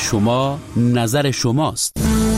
شما نظر شماست.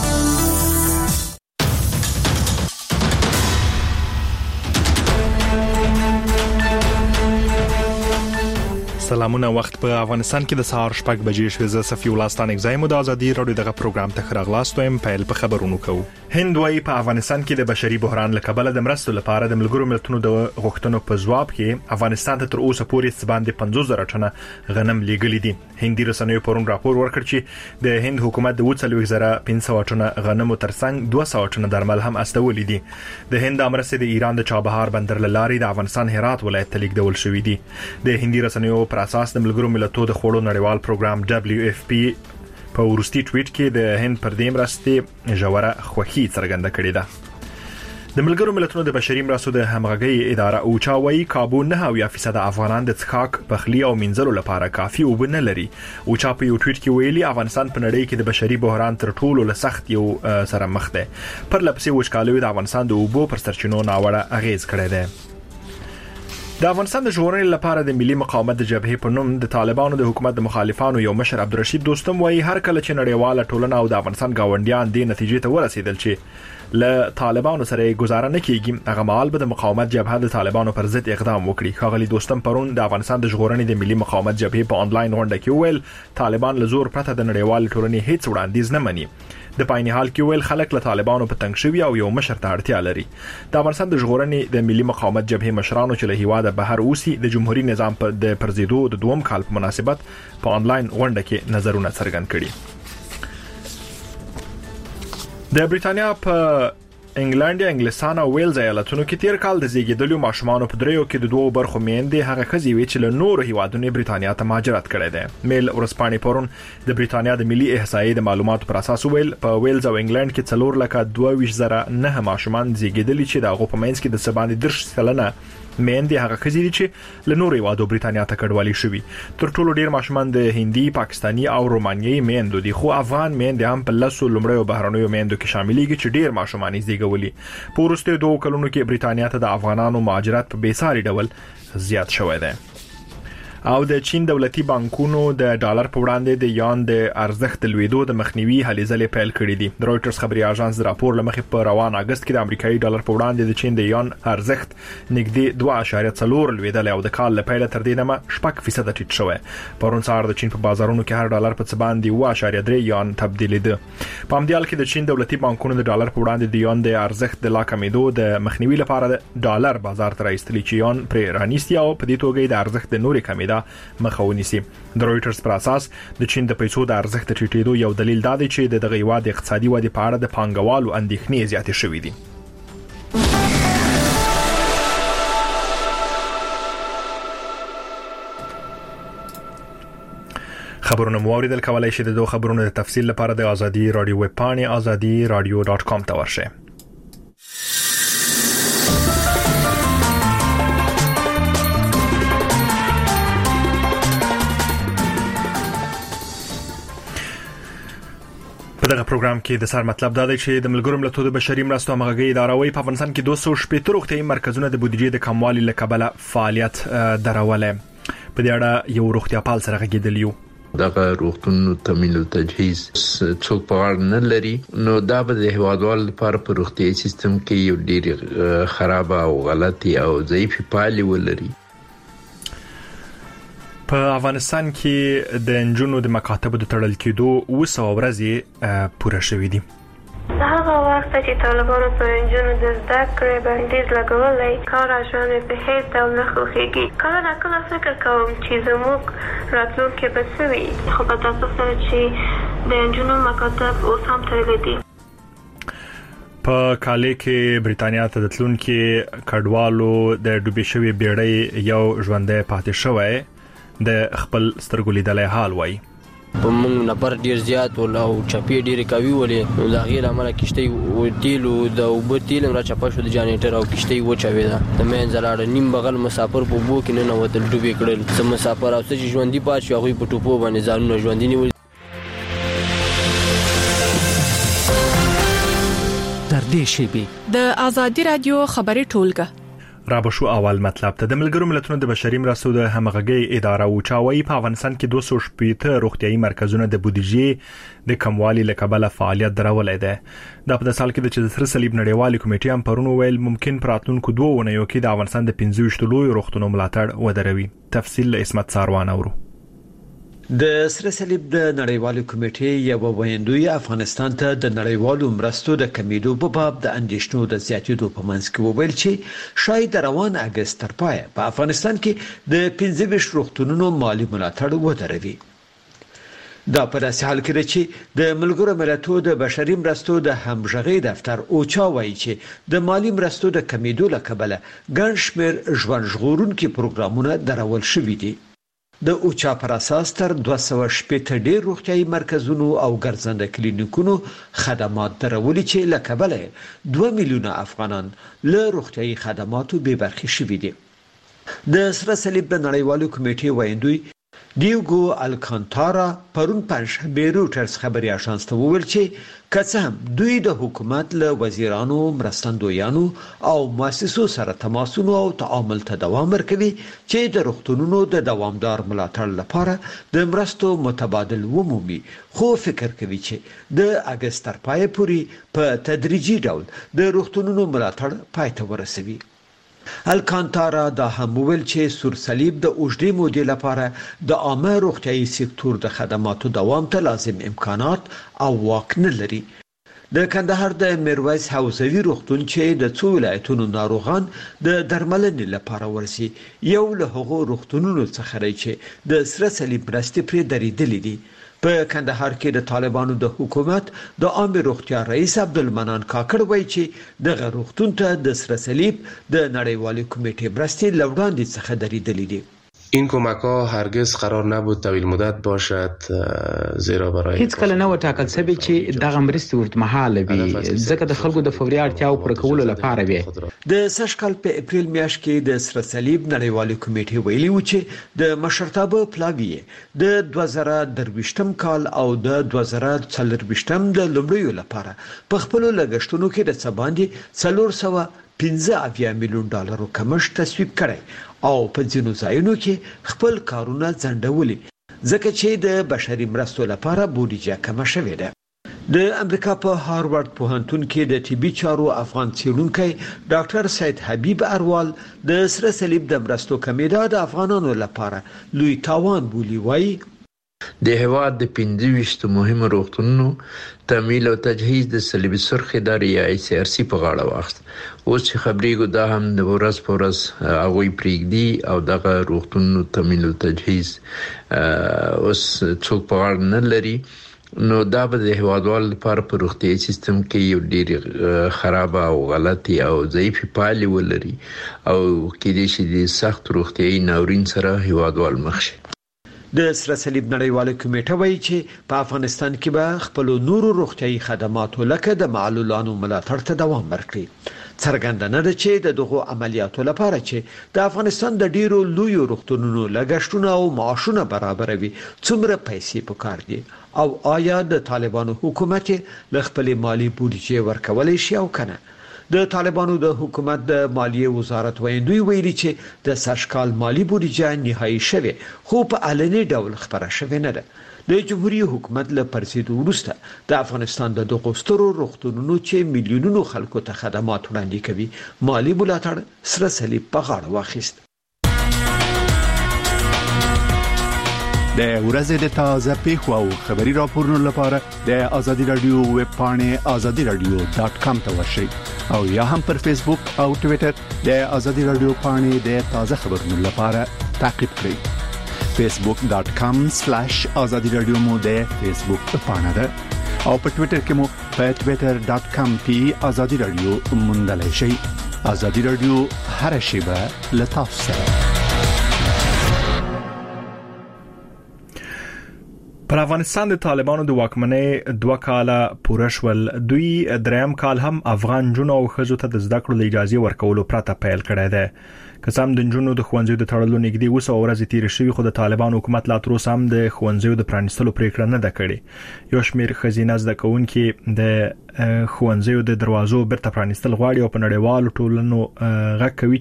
سلامونه. وخت په افغانستان کې د سهار 6 بجې شوه. زه صفي الله ستانک زایم د ازادي رادیو دغه پروګرام ته خراغلاستم. پیل په خبرونو کوو. هند وايي په افغانستان کې د بشري بحران لکبل د مرستو لپاره د ملګرو ملتونو د غوښتنو په جواب کې افغانستان ته تر اوسه پورې باندې 50,000 ټنه غنم لیږلي دي. هندي رسنیو پرون راپور ورکړ چې د هند حکومت د 40,500 ټنه غنمو ترڅنګ 200 ټنه درمل هم استولي دي. د هند امرسته د ایران د چابهار بندر لاري د افغانستان هرات ولایت ته لیږدول شوې دي. د هندي رسنیو پر اساس د ملګرو ملتونو د خوړو نړیوال پروګرام WFP په ورستي ټویټ کې د هند پر دې مرستې ژوره خوښي څرګنده کړې ده. د ملګرو ملتونو د بشري مرستو د همغږي اداره اوچا وايي کابو 9% افغانان د څښاک، پخلی او منځلو لپاره کافي اوبه نه لري. اوچا په یو ټویټ کې ویلي افغانستان په نړۍ کې د بشري بحران تر ټولو له سخت یو سره مخ دی. پر لپسې وچکالي د افغانستان د اوبو پر سرچینو ناوړه اغیز کړی دی. د افغانستان د ژغورنې لپاره د ملي مقاومت د جبهې په نوم د طالبانو د حکومت د مخالفانو یو مشر عبدالرشید دوستم وايي هر کله چې نړیواله ټولنه او د افغانستان گاونډیان د نتیجې ته ورسېدل چې له طالبانو سره گزاره نه کیږي، هغه مهال به د مقاومت جبهه د طالبانو پر ضد اقدام وکړي. ښاغلي دوستم پرون د افغانستان د ژغورنې د ملي مقاومت جبهې په انلاین غونډه کې ویل طالبان له زور پرته د نړیوال ټولنې هیڅ وړاندیز نه مني. د پایني حال کې ویل خلک له طالبانو په تنګ شوی او یو مشر ته اړتیا لري. د افغانستان د ژغورنې د ملي مقاومت جبهې مشرانو چې له هیواده بهر اوسي د جمهوریت نظام د پرزیدو د دوم کال په مناسبت په انلاین غونډه کې نظرونه څرګند کړي. د بریټانیا په انګلند، انګلستان او ویلز ایالتونو کې تیر کال د زیږیدلو ماشومانو په دریو کې د دوه برخو میندې هغه خزي وی چې له نورو هیوادونو بریټانیا ته مهاجرت کړی دی. میل ورسپانې پرون د بریټانیا د ملي احصایې د معلوماتو پر اساس ویل په ویلز او انګلند کې 4,22,009 ماشومان زیږیدلي چې د هغه په منځ کې د سباندې 10% میندې هغه خزي چې له نورو هیوادو بریټانیا ته کډوالي شوي. تر ټولو ډیر ماشومان د هندي، پاکستاني او رومانیایي میندو دي، خو افغان میندې هم په لاسو لومړیو بهرنیو میندو کې شاملېږي چې ډیر ماشومان یې زیږولي. په وروستیو 2 کلونو کې بریټانیا ته د افغانانو مهاجرت په بیساري ډول زیات شوی دی. او د چین دولتي بانکونو د ډالر په وړاندې د یان د ارزښت لویدو د مخنیوي هلې ځلې پیل کړې دي. د رويټرز خبري اژانس د راپور لمخې په روان اگست کې د امریکایي ډالر په وړاندې د چین د یان ارزښت نږدې 2.4 لویدل او د کال لپاره تر دې نه 6% ټیټ شوی. پرون سهار د چین په بازارونو کې هر ډالر په څه باندې 1.3 یان تبدیلیده. په همدې کې د چین دولتي بانکونو د ډالر په وړاندې د یان د ارزښت د لا کمیدو د مخنیوي لپاره د ډالر بازار ته راایستلي چې یان پر رانیستی او په دې توګه د ارزښت د نورې کمیدا مخاوني سي. د رويټرز پر اساس د چین د پیسو د ارزښت ټیټېدو یو دلیل دا دی چې د دغه هیواد اقتصادي ودې په اړه د پانګوالو اندېښنې زیاتې شوې دي. خبرونه موریدل کولای شئ د دوه خبرونو د تفصیل لپاره د ازادي رادیو ویب پاڼې azadiradio.com ته ورشئ. په دغه پروګرام کې د سر مطلب دا دی چې د ملګرو ملتونو د بشري مرستو همغږي اداره وايي په افغانستان کې 260 روغتیايي مرکزونه د بودیجې د کموالي له کبله فعالیت درولې. په دې اړه یو روغتیا پال سره غږیدلیو. دغه روغتون تامین او تجهیز څوک په اړه نه لري، نو دا به د هیوادوالو لپاره په روغتیايي سیستم کې یو ډیر خراب او غلطي او ضعیف پالي ولري. په افغانستان کې د انجونو د مکاتبو د تړل کېدو 200 ورځې پوره شوې دي. هغه وخت چې طالبانو په انجونو د زده کړې بندیز لګولای کار ژوند په هیڅ ډول نه خوښيږي. کله نا کله فکر کوم چې زموږ راتلونکي به څه وي، خو په تاسو سره چې د انجونو مکاتب اوس هم تړلي دي. په کال کې بریټانیا ته د تلونکو کډوالو د ډوبې شوی بیړۍ یو ژوندې پاتې شوی د خپل سترګو لیدلای حال وای. په موږ نفر ډیر زیات او چپی ډیر کوي ولې نو دا غیر عمله کشته او تیلو د وبتیل را چپا شو د جنریټر او کشته و چوي دا د مین زلاړ نیم بغل مسافر په بو کې نه وتل ډوبې کړل. سم مسافر او چې ژوندۍ پات شو هغه په ټوپو باندې ځانونه ژوندۍ نیول. در دې شی د ازادي رادیو خبري ټولګه را بشو اول مطلب ته د ملګرو ملتونو د بشري مرستو د همغږي اداره او چاوي په افغانستان کې 280 روغتيایي مرکزونه د بودیجې د کموالي لکبله فعالیت درولې ده. دا په سال کې د سر صلیب نړیوالې کمیټې هم پرونو ویل ممکن پراتونکو 2 ونیو کې د افغانستان د 25 لوی روغتونو ملاتړ ودروي. تفصیل اسمت ساروان اورو. د سر صلیب د نړیوالې کمیټې یو ویندوی افغانستان ته د نړیوالو مرستو د کمیدو په باب د اندېښنو د زیاتېدو په منځ کې وویل چې شاید روان اگست تر پایه په افغانستان کې د 25 روغتونونو مالی ملاتړ ودروي. دا په داسې حال کې چې د ملګرو ملتونو د بشري مرستو د همغږي دفتر اوچا وایي چې د مالی مرستو د کمیدو لکبله ګڼ شمېر ژوند ژغورونکي پروګرامونه درول شوي دي. د اوچا پر اساس تر 280 ډیر روغتيایي مرکزونو او ګرځنده کلینیکونو خدمات درولي چې لکبله 2 میلیونه افغانان له روغتيایي خدماتو بې برخې شوي دي. د سر صلیب د نړیوالو کمیټې ویندوی دیوګو الکانتارا پرون پنځه روټرز خبري اژانس ته وویل چې کڅم دوی د حکومت له وزیرانو مرستندویانو او مؤسسو سره تماسونو او تعامل ته دوام ورکوي چې د روغتونونو د دوامدار ملاتړ لپاره د مرستو متبادل ومومي خو فکر کوي چې د اگست تر پای پورې په تدریجي ډول د روغتونونو ملاتړ پای ته ورسوي. الکانتارا دا هم ویل چې سور صلیب د اوږدې مودې لپاره د عامه روغتيایي سکتور د خدماتو دوام ته لازم امکانات او واک نه لري. د کندهار د میرویس حوزوي روغتون چې د څو ولایتونو ناروغان د درملنې لپاره ورسي یو له هغو روغتونونو څخه دی چې د سر صلیب مرستې پرې درېدلې دي. په کندهار کې د طالبانو د حکومت د عام روغتیا رئیس عبدالمنان کاکړ وایي چې د روغتون ته د سر صلیب د نړیوالې کمیټې مرستې لوړاندې څخه درېدلې دي. این کمک ها هرگز قرار نبود طویل مدت باشد زیرا برای هیڅ کله نه وټاکل شوی چې دغه مرستې ورتمهاله وي ځکه د خلکو د فوري اړتیاو پر کولو لپاره وي. د سږکال په اپریل میاشت کې د سر صلیب نړیوالې کمیټې ویلي و چې د مشرتابه پلاوی د 2023م کال او د 2024م د لومړیو لپاره په خپل لګښتونو کې د څه باندې 415 میلیون ډالر کمښت تصویب کړی او په ځینو ځایونو کې خپل کارونه ځنډولي ځکه چې د بشري مرستو لپاره بودیجه کمه شوې ده. د امریکا په هاروارد پوهنتون کې د طبي چارو افغان څېړونکی ډاکټر سید حبیب اروال د سر صلیب د مرستو کمیدا د افغانانو لپاره لوی تاوان بولی وایي د هواد د 25 مهمو روغتونونو تمویل او تجهیز د صلیب سرخ ادارې یا ICRC په غاړه واخیست. اوس چې خبرېږو دا هم د ورځ په ورځ هغوی پرېږدي او دغه روغتونونو تمویل او تجهیز اوس څوک په غاړه نه لري. نو دا به د هوادوال لپاره په روغتيایي سیستم کې یو ډېر خراب او غلطي او ضعیف پالي ولري او کې دې شي د سخت روغتيایي ناورین سره هوادوال مخ شي. د سر صلیب نړیواله کمیټه وایي چې په افغانستان کې به خپل نورو روغتيایي خدماتو لکه د معلولانو ملاتړ ته دوام ورکړي. څرګنده نه ده چې د دغو عملیاتو لپاره چې د افغانستان د ډیرو لوی روغتونونو لګښتونه او معاشونه برابروي څومره پیسې پکار دي او آیا د طالبانو حکومت له خپل مالی بودیجې ورکولای شي او کنه. د طالبانو د حکومت د مالیې وزارت ویندوی ویلي چې د سږکال مالی بودیجه نهایی شوه خو په علني ډول خبره شوه نه ده. د جمهوریت حکومت له پرسیدو وروسته د افغانستان د دغو سترو روغتونونو چې میلیونونو خلکو ته خدمات وړاندې کوي مالی ملاتړ سر صلیب په غاړه واخیست. د ورځې د تازه پیښو او خبري راپورونو لپاره د ازادي رادیو ویب پاڼه azadiradio.com ته ورشئ او یا هم پر فیسبوک او ټوئیټر د ازادي رادیو پاڼه د تازه خبرونو لپاره تعقیب کړئ. facebook.com/azadiradio مو د فیسبوک پاڼه ده او په ټوئیټر کې مو په twitter.com/azadiradio موندلای شئ. ازادي رادیو هر شیبه لطف سره. پر افغانستان د طالبانو د واکمنۍ 2 کاله پوره شول. دوی دریم کال هم افغان جنو او خزو ته د زده کړو د اجازه ورکولو پرته پیل کړی دی. قسم د جنونو د خوانزیو د تړلو نږدې 200 ورځې تیر شوی خو د طالبان حکومت لا تر اوسه هم د خوانزیو د پرانستلو پریکړه نه ده کړې. یو شمېر خزینه زده کوونکي د خوانزیو د دروازو برته پرانستل غواړي او په نړیوالو ټولنو غږ کوي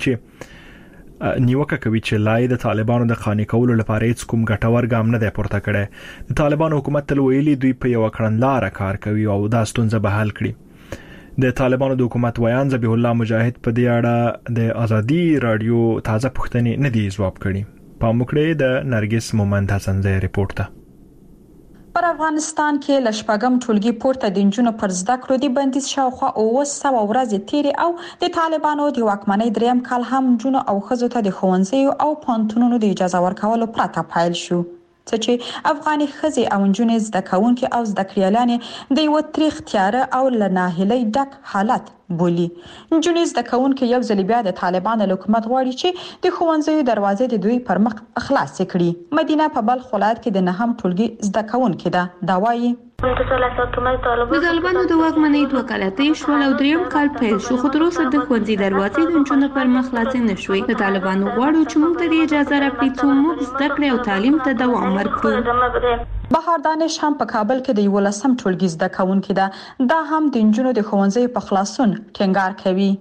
چې نیوکه کوي چې لای د طالبانو د قانع کولو لپاره هیڅ کوم ګټور ګام نه دی پورته کړی. د طالبانو حکومت تل ویلي دوی په یو کړنلاره کار کوي او دا ستونزه به حل کړي. د طالبانو د حکومت ویان ذبیح الله مجاهد په دې اړه د ازادي رادیو تازه پوښتنې نه دی ځواب کړي. په موکړه د نرګس مومند حسن زه ریپورت ته. پر افغانستان کې لشپګم ټولګي پورته د جنونو پر زده کړو د بندیز شاوخوا 200 ورځې تیرې او د طالبانو د واکمنۍ دریم کال هم جنونو او خزو ته د ښوونځیو او پانتونونو د اجازه ورکولو پرته پایل شو. چې افغاني خزي او جنونو زده کوونکي او زده کړیالانې د یو تاریخ تیاره او لناهلي ډک حالت بولی. جنونو زده کوونکي یو ځل بیا د طالبانو حکومت غواړي چې د ښوونځیو دروازې د دوی پر مخ خلاص کړي. مدینه په بلخ ولایت کې د نهم ټولګي زده کوونکي ده. دا وایي د طالبانو د واکمنۍ 2 کال تیر شول او دریم کال پیل شو خو تر اوسه د ښوونځي دروازې د جنونو پر مخ خلاصې نشوي. د طالبانو غواړي چې موږ ته اجازه راکړي چې موږ زده کړې او تعلیم ته دوام ورکړو. بهار دانش هم په کابل کې د 11م ټولګي زده کوونکي ده. دا هم د جنونو د ښوونځي په خلاصون ټینګار کوي.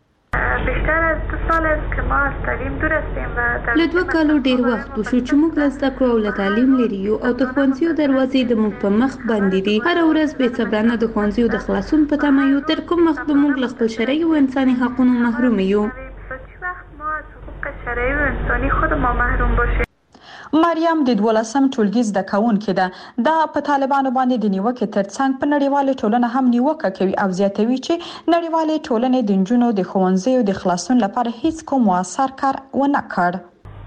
بیشتر از 2 سال است که ما از تعلیم دور هستیم و له 2 کالو ډیر وخت وشو چې موږ له زده کړو او له تعلیم لري یو او د ښوونځیو دروازې د موږ په مخ باندې دي. هر ورځ به صبرانه د ښوونځیو د خلاصون په تمه یو تر کوم وخت به موږ له خپل شرعي او انساني حقوقو محروم یو. هیڅ وخت ما از حقوق شرعي و انساني خود ما محروم باشیم. مریم د 12م ټولګي زده کوونکې ده. دا په طالبانو باندې د نیوکې ترڅنګ په نړیواله ټولنه هم نیوکه کوي او زیاتوي چې نړیواله ټولنه د جنونو د ښوونځیو د خلاصون لپاره هیڅ کوم موثر کار ونه کړ.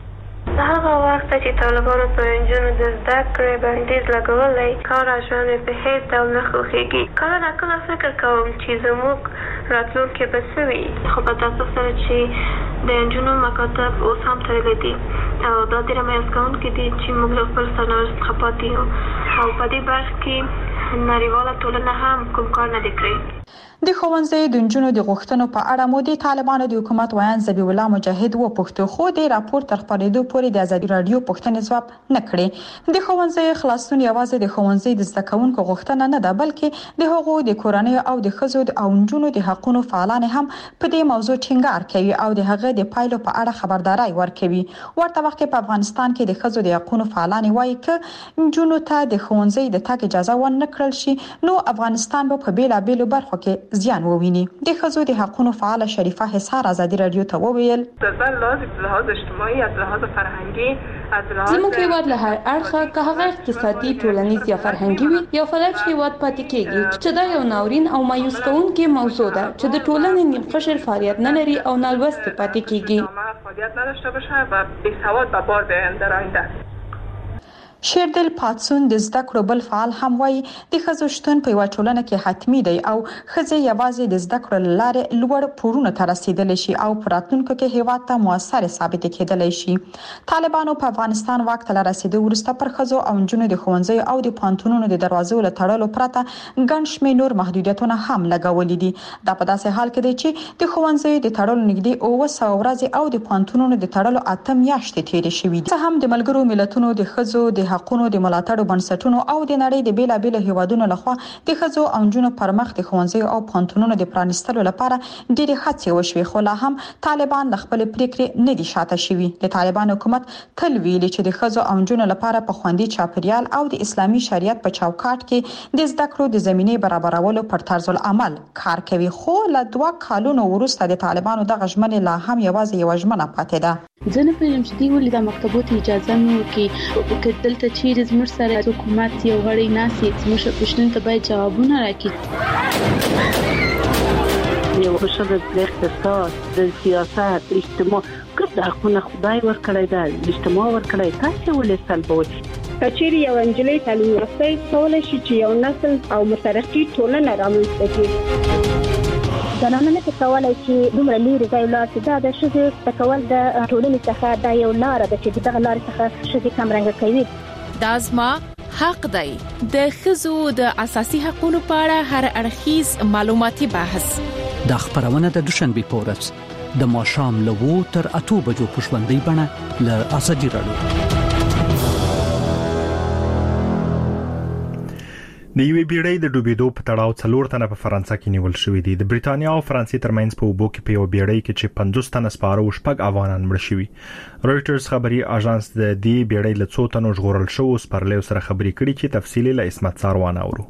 هغه وخت چې طالبانو په جنونو د زده کړې بندیز لګولی کار او ژوند په هیڅ ډول نه خوښیږي. کله نا کله فکر کوم چې زموږ راتلونکی به څه وي خو په تاسو سره چې د جنونو مکاتب اوس هم تړلي دي او دا ډېر مایوس کوونکي دي چې موږ له خپل سرنوشت څخه پاتې یو او په دې برخه کې نړیواله ټولنه هم کوم کار نه دی کړی. د ښوونځي د جنونو د غوښتنو په اړه مو د طالبانو د حکومت ویان ذبیح الله مجاهد وپوښتو خو د راپور تر خپرېدو پورې د ازادي رادیو پوښتنې ځواب نه کړې. د ښوونځي خلاصون یوازې د ښوونځي د زده کوونکو غوښتنه نه ده بلکې د هغو د کورنۍ او د ښځو او نجونو د حقوقو فعالان هم په دې موضوع ټینګار کوي او د هغه د پایلو په اړه خبرداري ورکوي. ورته وخت په افغانستان کې د ښځو د حقوقو فعالان وایي چې نجونو ته د ښوونځي د تګ اجازه ونه کړل شي نو افغانستان به په بیلابېلو برخو کې زیان وویني. د ښځو د حقوقو فعال شریفه حصار ازادي رادیو ته وویل لحاظ اجتماعي از لحاظ فرهنګي زموږ هیواد له هر اړخه که هغه اقتصادي ټولنیز یا فرهنګي وي یو فلج هیواد پاتې کیږي چې دا یو ناورین او مایوس کوونکی موضوع ده چې د ټولنې نیم قشر فعالیت نه لري او نالوست پاتې کیږي. فعالیت نداشته باشه و بیسواد به بار بیاین در آینده. شیردل پاتسون د زده کړو بل فعال هم وایي د ښځو شتون په یو ټولنه کې حتمی دی او ښځې یوازې د زده کړو لارې لوړ پوړونو ته رسیدلی شي او په راتلونکو کې هیواد ته موثر ثابت کېدلی شي. طالبانو په افغانستان واک ته رسیدو وروسته پر ښځو او نجونو د ښوونځیو او د پانتونونو د دروازو له تړلو پرته ګڼ شمېر نور محدودیتونه هم لګولي دي. دا په داسې حال کې دی چې د ښوونځیو د تړلو نږدې 200 ورځې او د پانتونونو د تړلو 8 میاشتې تیرې شوې دي. هم د ملګرو ملتونو د ښځو د حقوقو د ملاتړ بنسټونو او د نړۍ د بیلابېلو هیوادونو لخوا د ښځو او نجونو پر مخ د ښوونځیو او پانتونونو د پرانستلو لپاره ډېرې هڅې وشوې خو لا هم طالبان د خپل پریکړې نه دي شاته شوي. د طالبان حکومت تل ویلي چې د ښځو او نجونو لپاره په خوندي چاپیریال او د اسلامي شریعت په چوکاټ کې د زده کړو د زمینې برابرولو پر طرز العمل کار کوي خو له 2 کالونو وروسته د طالبانو دغه ژمنه لا هم یوازې یو ژمنه پاتې ده. زه نه پوهیږم چې دوی ولې د مکتبو ته اجازه نه ورکوي. دلته چیرې زموږ سره حکومت یو غړی ناسي زموږ پوښتنې ته باید جوابونه راکړي. یو ښه د اقتصاد د سیاست اجتماع ګډ حقونه خدای ورکړی دا اجتماع ورکړی تاسو ولې سلبوي. کچېرې یو انجلۍ تعلیم یافته کولای شي چې یو نسل او مترقي ټولنه رامنځته کړي. زنانه نه کولای چې دومره لري ځای لاړ شي. دا د ښځې تکول د ټولنې څخه دا یو لار ده چې دغه لار څخه ښځې کمرنګ کوي. دا زما حق دی. د ښځو د اساسي حقوقو په اړه هر اړخیز معلوماتي بحث د خبرونه د دوشنبه په ورځ د ماښام له 2 تر 8 بجو په ژوندۍ بڼه له ازادي رادیو. د یوې بیړۍ د ډوبېدو په تړاو 4 تنه په فرانسه کې نیول شوې دي. د بریټانیا او فرانسې ترمنځ په اوبو کې په یو بیړۍ کې چې 50 تنه سپاره او 6 افغانان مړ شوي. رويټرز خبري اژانس د دې بیړۍ له 2 تنو ژغورل شوو سپرلیو سره خبري کړي چې تفصیلي له اسمت ساروان اورو.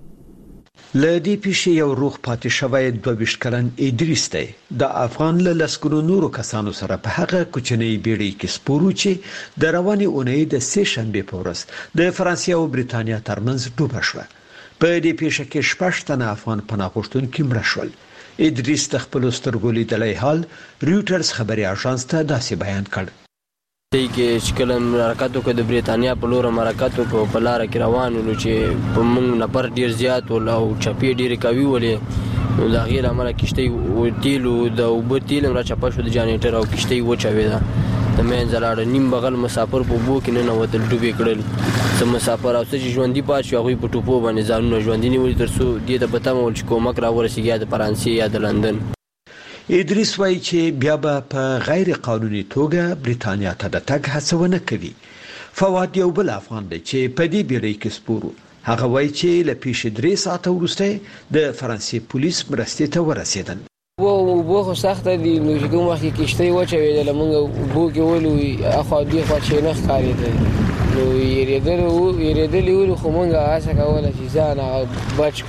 لدی پیښې یو روغ پاتې شوی 22 کلن ادریس دی د افغان له لسګونو نورو کسانو سره په هغه کوچنۍ بیړۍ کې سپورو چې د رواني اونۍ د سه شنبه په ورځ د فرانسې او بریټانیا ترمنځ ډوبه شوه. په دې پیښه کې 6 تنه افغان پناه غوښتونکي مړه شول. ادریس د خپل سترګو لیدلای حال رويټرز خبري اژانس ته داسې بیان کړ. چې کلم حرکتو کې د بریټانیا په لور حرکتو کو په لار کې روان ول چې په موږ نفر ډیر زیات ول او چپی ډیر کوي ولې نو دا غیر عمله کشته او تیلو د وبتیل را چپا شو د جانیټر او کشته وچوي دا د مین زلاړ نیم بغل مسافر په بو کې نه وتل ډوبې کړل. د مسافر او چې ژوندۍ پات شو هغه په ټوپو باندې ځانونه ژوندۍ نیول ترڅو دې د پته مول چې کومک را ورسیږي د فرانسې یا د لندن. ادریس وایي چې بیا به په غیر قانوني توګه بریټانیا ته د تګ هڅونه کوي. فواد یو بل افغان دی چې په دې بیړۍ کې سپورو. هغه وایي چې له پیښې 3 ساعته وروسته د فرانسې پولیس مرستې ته ورسېدل. وو خو سخته دي نو چې کوم وخت کې کشته وچوي د لمنګ بو کې ولوي اخو دی خو چې نه ښکاري دي نو یریدل یو خو مونږه آسه کوله چې ځان بچ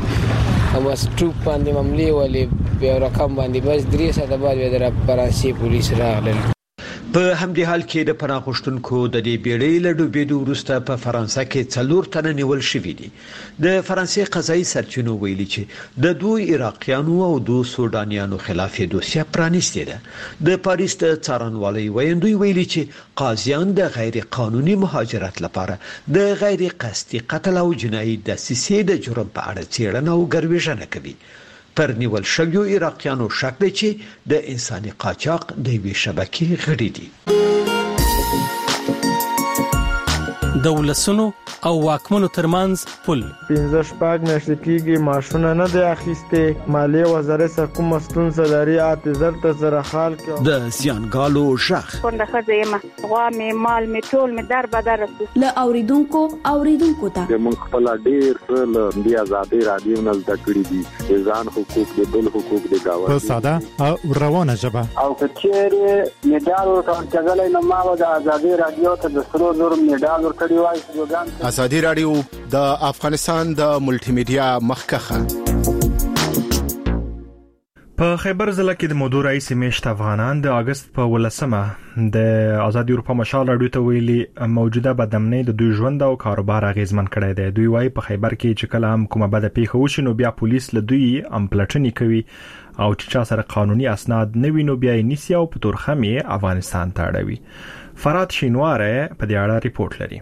کوی اما سټوپ باندې مملي ولې به رقم باندې بس 3 ساعته بعد به در فرانسې پولیس راغلل. په همدې حال کې د پناه غوښتونکو د دې بیړۍ له ډوبېدو وروسته په فرانسه کې 4 تنه نیول شوي دي. د فرانسې قضایي سرچینو ویلي چې د 2 عراقیانو او 2 سودانیانو خلاف دوسیه پرانیستې ده. د پاریس د څارنوالۍ ویندوی ویلي چې قاضیان د غیر قانوني مهاجرت لپاره د غیر قصدي قتل او جنایي دسیسې د جرم په اړه څېړنه او ګرویژنه کوي. پر نیول شویو عراقیانو شک دی چې د انساني قاچاق د وی شبکې غړي دي. دولسونو او واکمنو ترمنځ پل 15 میاشتې کېږي ماشونه نه دی اخیسته. مالیه وزارت څخه کوم ستونزه لري اعتذار ته زره حال کې د زیانګالو شخ څنګه خځه غوا می مال می ټول می در بدر له اوریدونکو ته موږ خپل ډیر له دی آزادي رادیو نه زده کړی دي ځان حقوق د بل حقوق د گاوه په ساده او روانه ژبه او کچېره میډال ورکړل نه ما د آزادي رادیو ته د سرو زور میډال ورکړی وای. ازادي رادیو د افغانستان د ملټي میډیا مخکخه. په خیبر ضلع کې د مودو رئیس میشت افغانان د اگست په 18 د آزادي اروپا مشال رادیو ته ویلي موجوده بدامنۍ د دوی ژوند او کاروبار اغیزمن کړی دی. دوی وايي په خیبر کې چې کله هم کومه بده پیښه وشي نو بیا پولیس له دوی امپلټنې کوي او چې چا سره قانوني اسناد نه وي نو بیا یې نیسي او په تورخمې افغانستان ته اړوي. فرات شینواره په دې اړه ریپورت لري.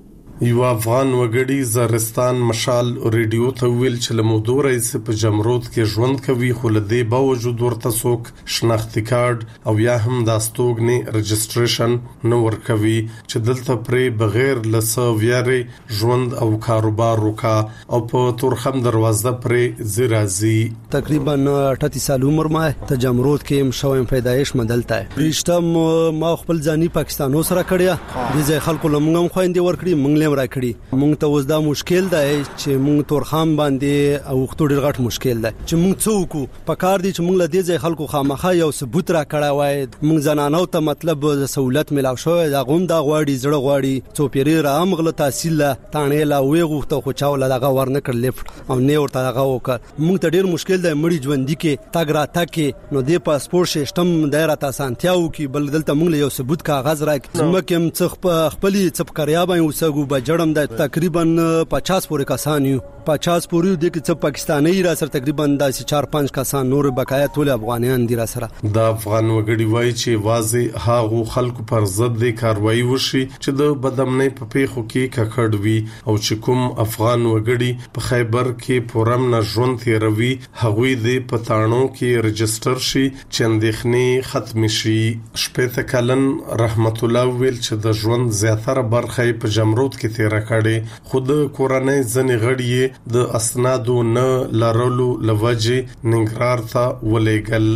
یو افغان وګړي زرستان مشال ریډیو ته ویل چې لمودو رئیس په جمرود کې ژوند کوي خو له دې باوجود ورته څوک شناختی کارت او یا هم د استوګنې رجستریشن نو ورکوي چې دلته پرې بغیر لسه ویاري ژوند او کاروبار وکا او په تورخم دروازه پرې زرازي. تقریبا 38 سال عمر ما ته جمرود کې مشوم پیدایش مدلته رښتم ما خپل ځاني پاکستانو سره کړیا د ځای خلکو لمغم خويندې ورکړي مونږ را کړی. مونږ ته اوس دا مشکل دی چې مونږ تورخم باندې او خطو ډیر غټ مشکل دی چې مونږ څوک په کار دي چې مونږ له دې ځای خلکو خامخا یو ثبوت را کړی وای. مونږ زنانو ته مطلب سہولت ملاو شو دا غوم دا غواړي زړه غواړي څوپيري را امغله تحصیل تانه لا وی غوښته خو چاول دغه ورنه کړ لیفت او نه ورته دغه وکړ. مونږ ته ډیر مشکل دی مړي ژوند دي کې تاګ را تکي نو د پاسپورت سیستم دایره تاسانتیاو کې بل دلته مونږ له یو ثبوت کاغذ راکې مکه هم څخ خپل څپکریا باندې وسګو بجړم د تقریبا 50 پورې کسان یو 50 پورې د کې پاکستاني را سره تقریبا د 4-5 کسان نور بقایا ټول افغانان دي را سره. د افغان وګړي وایي چې واځي هاغو خلکو پر ضد د کاروایی وشي چې د بدامنۍ په پیښو کې ککړ وي او چې کوم افغان وګړي په خیبر کې پورم نه ژوند تیروي هغوی د پټانو کې رجستر شي چې اندېښنې ختم شي. شپږ کلن رحمت الله ویل چې د ژوند زیاتره برخه په جمرود کې تیر کړي خود کورنۍ ځنې غړي د اسنادو نه لرلو لوجه ننګرهار ته ولېګل.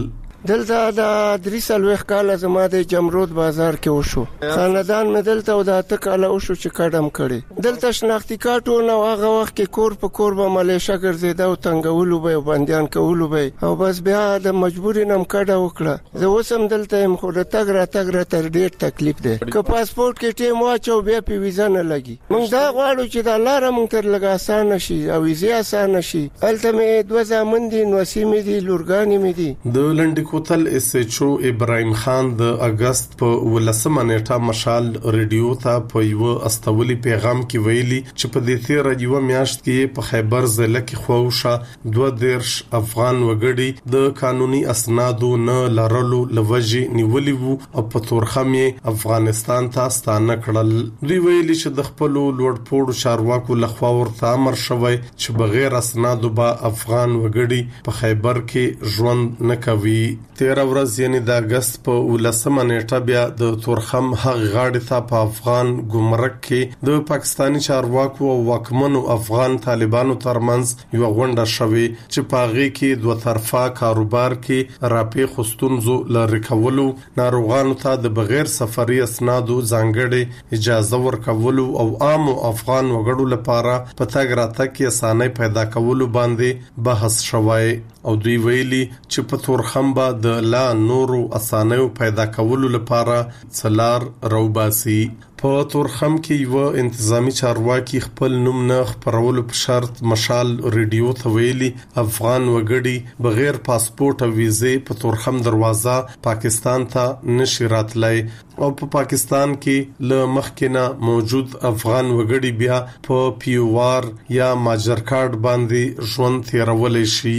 دلته د دریسلوخ کال زما د جمرود بازار کې وشو خاندان مې دلته او د تکاله وشو چې کډم کړي دلته شناختی کارتو نو هغه وخت کې کور په کور به ملیشه ګرځیدا او تنګولو به بنديان کولو به او بس بیا د مجبوري نم کډه وکړه زه وسم دلته هم خو د تګ را تر ډیر تکلیف دی که پاسپورت کې ټیم واچو بیا په ویزا نه لګي موږ دا غواړو چې د لار موږ تر لګا آسان شي او ویزا آسان شي الته مې دوه ځامن دي نو سیمې دي لورګانی مې دي د لنډ کوتل اس ایچ او ابراهيم خان د اگست په 18 نیټه مشال ریډیو ته په یو استولي پیغام کې ویلي چې په دې تیر یو میاشت کې په خیبر ضلع کې خوښه 2 افغان وګړي د قانوني اسنادو نه لرلو لوجي نیولي وو او په تورخمه افغانستان ته ستانه کړل دوی ویلي چې د خپل لوړ پوړو چارواکو لخوا ورته امر شوی چې بغیر اسنادو به افغان وګړي په خیبر کې ژوند نه کوي 13 ورځ یعنی د اگست په 18 نیټه بیا د تورخم هغه غاړې ته په افغان ګمرک کې د پاکستانی چارواکو او واکمنو افغان طالبانو ترمنځ یو غونډه شوه چې پاغي کې دوه طرفه کاروبار کې راپې خستونزو لری کولو ناروغانو ته د بغیر سفري اسنادو ځانګړي اجازه ورکولو او عام افغان وګړو لپاره په تګ راتګ کې اسانۍ پیدا کولو باندې بحث شوی او دوی ویلي چې په تورخم د لا نورو اسانۍ پیدا کولو لپاره څلار روباسي په تورخم کې یو انتظامی چارواکي خپل نوم نه خبرولو په شرط مشال ریډیو ته ویلي افغان وګړي بغیر پاسپورت او ویزې په تورخم دروازه پاکستان ته نشي راتلای او په پاکستان کې له مخکنه موجود افغان وګړي بیا په پیوار یا ماجر کارت باندې ژوند تیرولای شي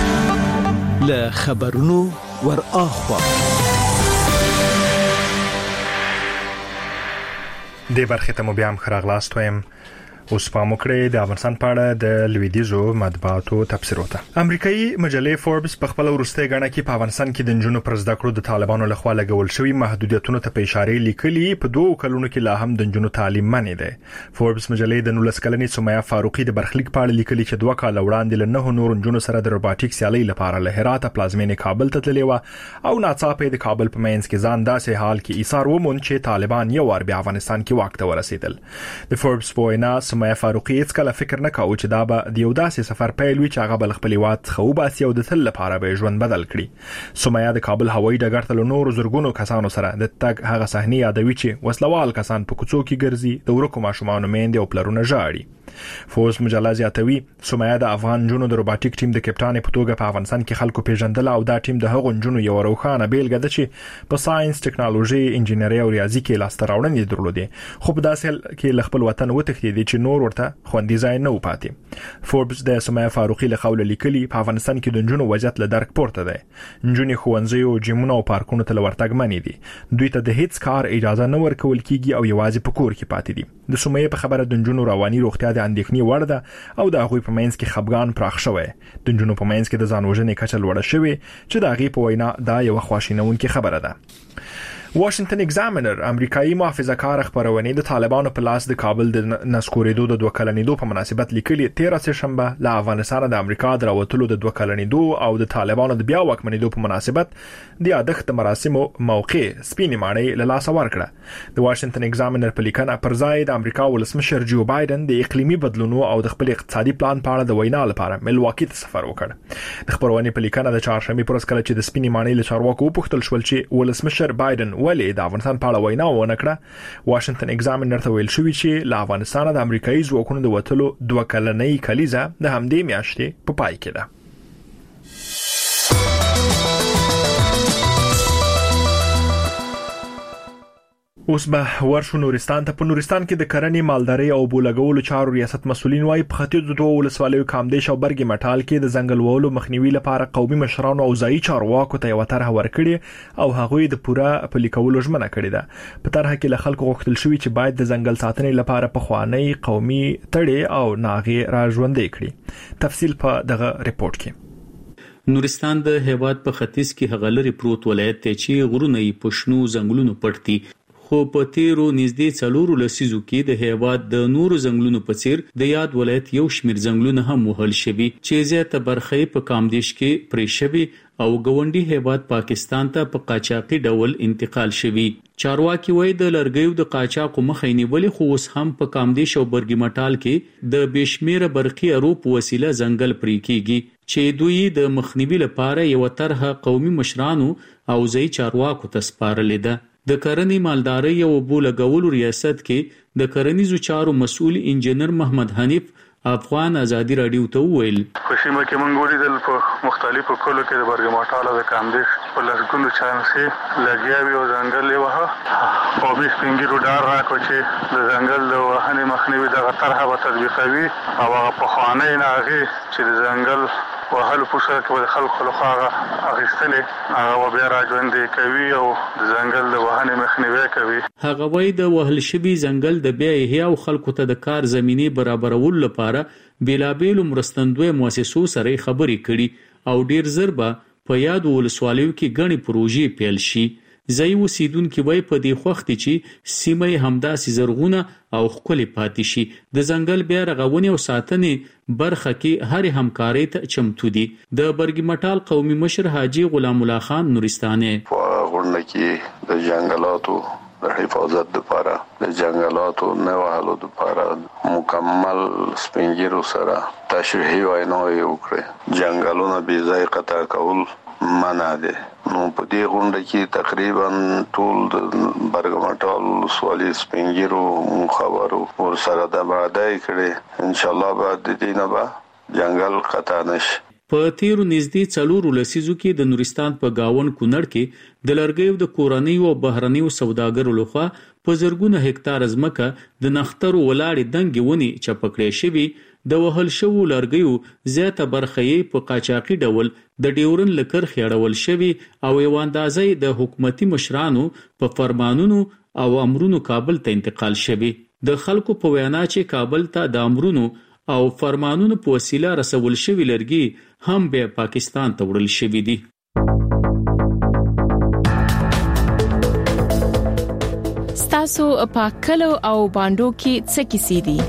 له خبرونو ور اخوا د برخه ته مو بیا هم خراغلاست وایم اوس په موکړه د افغانستان په اړه د لویدیزو مطبوعاتو تفسیر وته امریکایي مجله فوربس په خپل ورسته غاڼه کې په افغانستان کې د جنونو پر زده کړو د طالبانو لخوا لګول شوی محدودیتونو ته په اشاره لیکلي په 2 کلونو کې لا هم د جنونو تعلیم منی دی فوربس مجله د 19 کلنې سمیه فاروقي د برخلیک په اړه لیکلي چې 2 کال وړاندې له 9 نور جنونو سره د روباټیک سیالي لپاره له هرات پلازمینې کابل ته تللی و او ناڅاپه د کابل په مینس کې ځان داسې حال کې ایثار ومون چې طالبان یو ور بیا افغانستان کې واک ته ورسېدل د فوربس پوینا سمیه فاروقي هیڅ کله فکر نه کاوه چې دا به د یو داسې سفر پیل وي چې هغه بل خپل وات خو باسي او د تل لپاره به ژوند بدل کړي سمیه د کابل هوایي ډګر ته نور زرګونو کسانو سره د تګ هغه صحنه یادوي چې وسلوال کسان په کوڅو کې ګرځي د ورکو ماشومان میندې او پلرونه ژاړي فوز مجله زیاتوي سمیه د افغان جنونو د روباټیک ټیم د کپټان په توګه په افغانستان کې خلکو پیژندل او دا ټیم د هغو جنونو یو روښانه بیلګه ده چې په ساينس ټکنالوژي انجینری او ریاضي کې لاسته راوړنې درلودې خو په داسې کې خپل وطن وتښتېدي چې نور ورته خوندي ځای نه وپاتې فوربس د سمیه فاروقي له قوله لیکلي په افغانستان کې د جنونو وضعیت له درک پورته ده جنونو خوندزي او جیمونو او پارکونو ته ورتګ منی دي دوی ته د هیڅ کار اجازه نه ورکول کیږي او یوازې په کور کې پاتې دي د سمیه په خبره د جنونو رواني روغتیا د اندېښنې وړ ده او د هغوی په منځ کې خپګان پراخ شوی د جنونو په منځ کې د ځان وژنې کچه لوړه شوې چې د هغې په وینا دا یو خواشینونکې خبره ده واشنگټن ایگزامینر امریکایي محافظه‌کار خبرونه د طالبانو په لاس د کابل د نسکورېدو د 2 کلنیدو په مناسبت لیکلي 13 شنبه له افغانستان د امریکا دراوتلو د 2 کلنیدو او د طالبانو د بیا واکمنېدو په مناسبت د یادښت مراسمو موقع سپینې ماڼۍ له لاسه ورکړه د واشنگټن ایگزامینر په لیکنه پر ځای د امریکا ولسمشر جو بایدن د اقلیمي بدلونو او د خپل اقتصادي پلان په اړه د وینا لپاره ملواکی ته سفر وکړ د خبرونه په لیکنه د چهارشنبه پر ورځ کله چې د سپینې ماڼۍ له چارواکو وپوښتل شول چې ولسمشر بایدن ولې د افغانستان په اړه وینا ونه کړه واشنگټن ایگزامینر ته ویل شوی چې له افغانستان د امریکایي ځواکونو د وټلو 2 کلنۍ کلیزه د همدې میاشتې په پای کې ده اوس به ورشو نورستان ته په نورستان کې د کرنې مالدارۍ او بولګولو چارو ریاست مسولین وايي په ختیځ دوه ولسوالیو کامدیش او برګي مټال کې د ځنګل وهلو مخنیوي لپاره قومي مشرانو او ځایي چارواکو ته یو طرح ورکړي او هغوی د پوره پلي کولو ژمنه کړې ده په طرح کې له خلکو غوښتل شوی چې باید د ځنګل ساتنې لپاره په خواني قومي تړي او ناغې را ژوندې کړي تفصیل په دغه ریپورت کې نورستان د هیواد په ختیځ کې هغه لري پروت ولایت ته چې غرونه یې په شنو ځنګلونو پټ دي خو په تیرو نږدې 4 لسیزو کې د هیواد د نورو ځنګلونو په څیر د یاد ولایت یو شمیر ځنګلونه هم وهل شوي چې زیاته برخه په کامدیش کې پرې شوي او ګوندی هیواد پاکستان ته په قاچاقي ډول انتقال شوی. چارواکي وایي د لرګیو د قاچاقو مخه نیولې خو اوس هم په کامدیش او برګی مټال کې د بشمیره برقي اروپ وسیله ځنګل پرې کیږي چې دوی د مخنیوي لپاره یو طرحه قومي مشرانو او ځای چارواکو ته سپارلې ده. د کرنې مالدارۍ او اوبو لګولو ریاست کې د کرنیزو چارو مسؤل انجنیر محمد حنیف افغان ازادي رادیو ته ویل په سیمه کې موږ ولیدل په مختلفو کلو کې د برګ ماټاله د کاندیش په لږګونو چانسي لګیاوي او ځنګل وه او به سپینګیرو ډار راکو چې د ځنګل د وهنې مخنیوي دغه طرحه به تطبیقوي او هغه پخوانی ناغي چې د ځنګل وهلو په شکل کې د خلکو لخوا اخیستلې هغه بیا راژوندې کوي او د ځنګل د وهنې مخنیوي کوي. هغه وایي د وهل شوي ځنګل د بیا احیا او خلکو ته د کار زمینه برابرولو لپاره بیلابیلو مرستندوی مؤسسو سره خبرې کړي او ډیر زر به په یاد ولسوالیو کې غني پروژې پیل شي. ځای اوسیدونکو وایي په دې وخت چې سیمه همداسې زرغونه او خپل پاتې شي د ځنګل بیا رغونې او ساتنې برخه کې هر همکاري ته چمتو دي. د برګی مټال قومي مشر حاجی غلام الله خان نورستاني غونډه کې د جنگلاتو د حفاظت لپاره د جنگلاتو نه وهلو لپاره مکمل سپینګیرو سره تشریحي ویناوې وکړي. جنگلونه بې ځای قطع کول منع دي. نو په دې غونډه کې تقریبا ټول د برګمټال ولسوالۍ سپینګیرو خبرو ور سره د وعده کړي ان شاء الله بعد د دې نه به جنگل قطع نشي. په تیرو نږدې 4 لسیزو کې د نورستان په گاون کونړ کې د لرګیو د کورنیو او بهرنیو سوداګرو لخوا په زرګونه هکتار ځمکه د نخترو ولاړې دنګې ونی چپکړې شوي. د وهل شوو لرګیو زیاته برخه یې په قاچاقي ډول د ډیورن لکر خېړول شوی او یو اندازې د حکومتي مشرانو په فرمانونو او امرونو کابل ته انتقال شوی. د خلکو په وینا چې کابل ته د امرونو او فرمانونو په وسیله رسول شوی لرګي هم به پاکستان ته وړل شوی دي. ستاسو په کلو او باندو کې څه کیسې دي؟